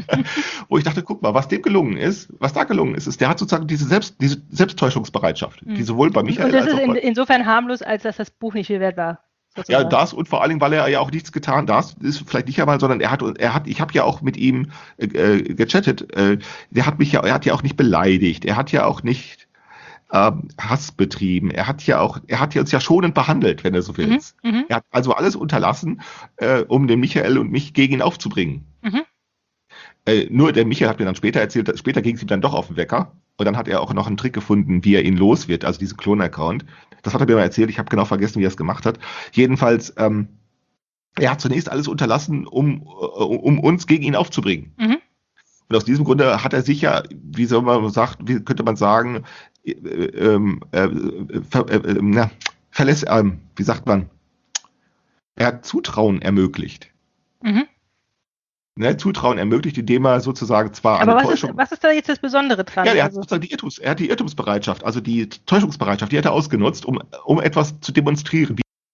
wo ich dachte, guck mal, was dem gelungen ist, was da gelungen ist, ist, der hat sozusagen diese, Selbst, diese Selbsttäuschungsbereitschaft, Mhm. die sowohl bei Und, Michael und das als ist auch in, bei, insofern harmlos, als dass das Buch nicht viel wert war. ja, Sozusagen. das und vor allen Dingen, weil er ja auch nichts getan, das ist vielleicht nicht einmal, sondern er hat, er hat, ich habe ja auch mit ihm äh, äh, gechattet, äh, der hat mich ja, er hat ja auch nicht beleidigt, er hat ja auch nicht ähm, Hass betrieben, er hat ja auch, er hat ja uns ja schonend behandelt, wenn du so Mhm. willst. Mhm. Er hat also alles unterlassen, äh, um den Michael und mich gegen ihn aufzubringen. Mhm. Äh, nur der Michael hat mir dann später erzählt, dass- später ging es ihm dann doch auf den Wecker. Und dann hat er auch noch einen Trick gefunden, wie er ihn los wird, also diesen Klon-Account. Das hat er mir mal erzählt, ich habe genau vergessen, wie er es gemacht hat. Jedenfalls, ähm, er hat zunächst alles unterlassen, um, äh, um uns gegen ihn aufzubringen. Mhm. Und aus diesem Grunde hat er sich ja, wie soll man sagt, wie könnte man sagen, äh, ähm, äh, ver, äh, na, verlässt, ähm, wie sagt man, er hat Zutrauen ermöglicht. Mhm. Ne, Zutrauen ermöglicht, indem er sozusagen zwar Aber eine was ist, Täuschung. was ist da jetzt das Besondere dran? Ja, er hat Also, sozusagen die Irrtums, er hat die Irrtumsbereitschaft, also die Täuschungsbereitschaft, die hat er ausgenutzt, um, um etwas zu demonstrieren.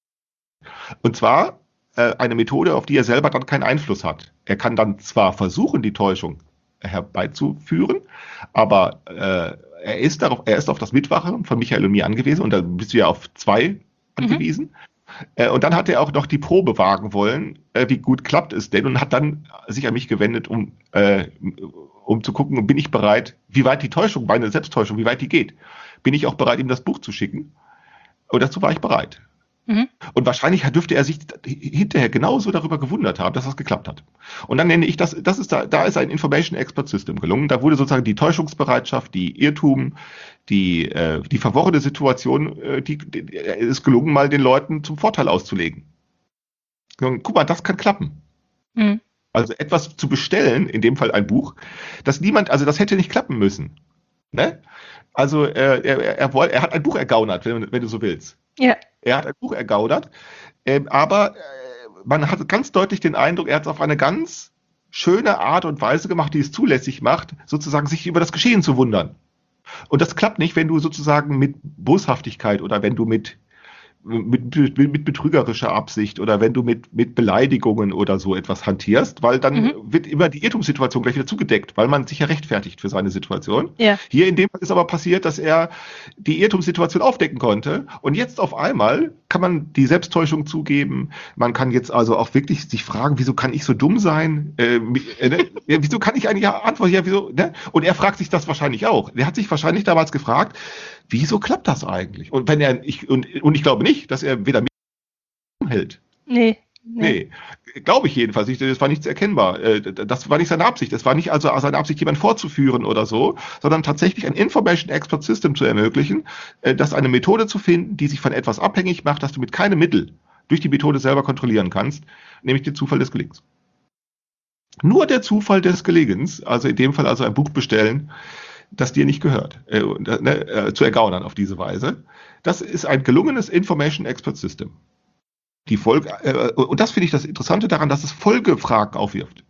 Und zwar äh, eine Methode, auf die er selber dann keinen Einfluss hat. Er kann dann zwar versuchen, die Täuschung herbeizuführen, aber äh, er ist darauf, er ist auf das Mitwachen von Michael und mir angewiesen und da bist du ja auf zwei angewiesen. Äh, und dann hat er auch noch die Probe wagen wollen, äh, wie gut klappt es denn, und hat dann sich an mich gewendet, um, äh, um zu gucken, bin ich bereit, wie weit die Täuschung, meine Selbsttäuschung, wie weit die geht. Bin ich auch bereit, ihm das Buch zu schicken? Und dazu war ich bereit. mhm. Und wahrscheinlich dürfte er sich hinterher genauso darüber gewundert haben, dass das geklappt hat. Und dann nenne ich das, das ist da, da ist ein Information Expert System gelungen. Da wurde sozusagen die Täuschungsbereitschaft, die Irrtum, die, äh, die verworrene Situation, äh, die, die ist gelungen, mal den Leuten zum Vorteil auszulegen. Guck mal, das kann klappen. Mhm. Also etwas zu bestellen, in dem Fall ein Buch, das niemand, also das hätte nicht klappen müssen. Ne? Also äh, er, er, er hat ein Buch ergaunert, wenn, wenn du so willst. Ja. Er hat ein Buch ergaunert, äh, aber äh, man hat ganz deutlich den Eindruck, er hat es auf eine ganz schöne Art und Weise gemacht, die es zulässig macht, sozusagen sich über das Geschehen zu wundern. Und das klappt nicht, wenn du sozusagen mit Boshaftigkeit oder wenn du mit Mit, mit, mit betrügerischer Absicht oder wenn du mit, mit Beleidigungen oder so etwas hantierst, weil dann mhm. wird immer die Irrtumssituation gleich wieder zugedeckt, weil man sich ja rechtfertigt für seine Situation. Ja. Hier in dem Fall ist aber passiert, dass er die Irrtumssituation aufdecken konnte und jetzt auf einmal kann man die Selbsttäuschung zugeben, man kann jetzt also auch wirklich sich fragen, wieso kann ich so dumm sein? Äh, äh, ne? ja, wieso kann ich eigentlich antworten? Ja, wieso? Ne? Und er fragt sich das wahrscheinlich auch. Er hat sich wahrscheinlich damals gefragt, wieso klappt das eigentlich? Und wenn er, ich, und, und ich glaube nicht, dass er weder hält. Nee. Nee, nee. Glaube ich jedenfalls nicht. Das war nichts erkennbar. Das war nicht seine Absicht. Das war nicht also seine Absicht, jemanden vorzuführen oder so, sondern tatsächlich ein Information Expert System zu ermöglichen, das eine Methode zu finden, die sich von etwas abhängig macht, dass du mit keinem Mittel durch die Methode selber kontrollieren kannst, nämlich den Zufall des Gelings. Nur der Zufall des Gelingens, also in dem Fall also ein Buch bestellen, das dir nicht gehört, äh, äh, zu ergaunern auf diese Weise. Das ist ein gelungenes Information Expert System. Die Folge, äh, und das finde ich das Interessante daran, dass es Folgefragen aufwirft.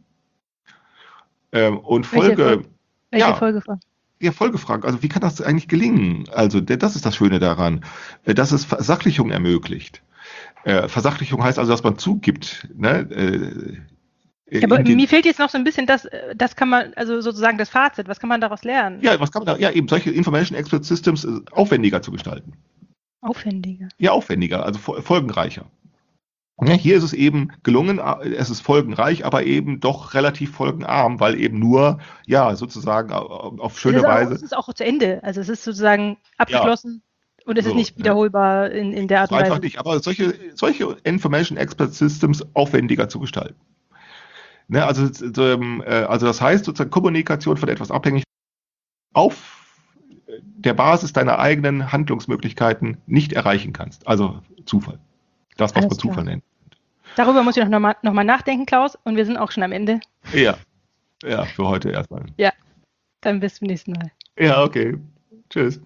Ähm, und Folge, Welche, Welche ja, Folgefragen? Ja, Folgefragen. Also wie kann das eigentlich gelingen? Also das ist das Schöne daran, dass es Versachlichung ermöglicht. Äh, Versachlichung heißt also, dass man zugibt, ne? Äh, Ja, aber mir fehlt jetzt noch so ein bisschen das, das kann man, also sozusagen das Fazit, was kann man daraus lernen? Ja, was kann man da, ja eben solche Information Expert Systems aufwendiger zu gestalten. Aufwendiger? Ja, aufwendiger, also folgenreicher. Ja, hier ist es eben gelungen, es ist folgenreich, aber eben doch relativ folgenarm, weil eben nur, ja, sozusagen auf schöne es Weise. Auch, es ist auch zu Ende, also es ist sozusagen abgeschlossen. Ja. Und es so, ist nicht wiederholbar ja. in, in der Art und Weise. Einfach nicht, aber solche, solche Information Expert Systems aufwendiger zu gestalten. Ne, also, also das heißt sozusagen Kommunikation von etwas abhängig auf der Basis deiner eigenen Handlungsmöglichkeiten nicht erreichen kannst. Also Zufall. Das, was Alles man klar. Zufall nennt. Darüber muss ich noch mal, noch mal nachdenken, Klaus, und wir sind auch schon am Ende. Ja, ja, für heute erstmal. Ja, dann bis zum nächsten Mal. Ja, okay. Tschüss.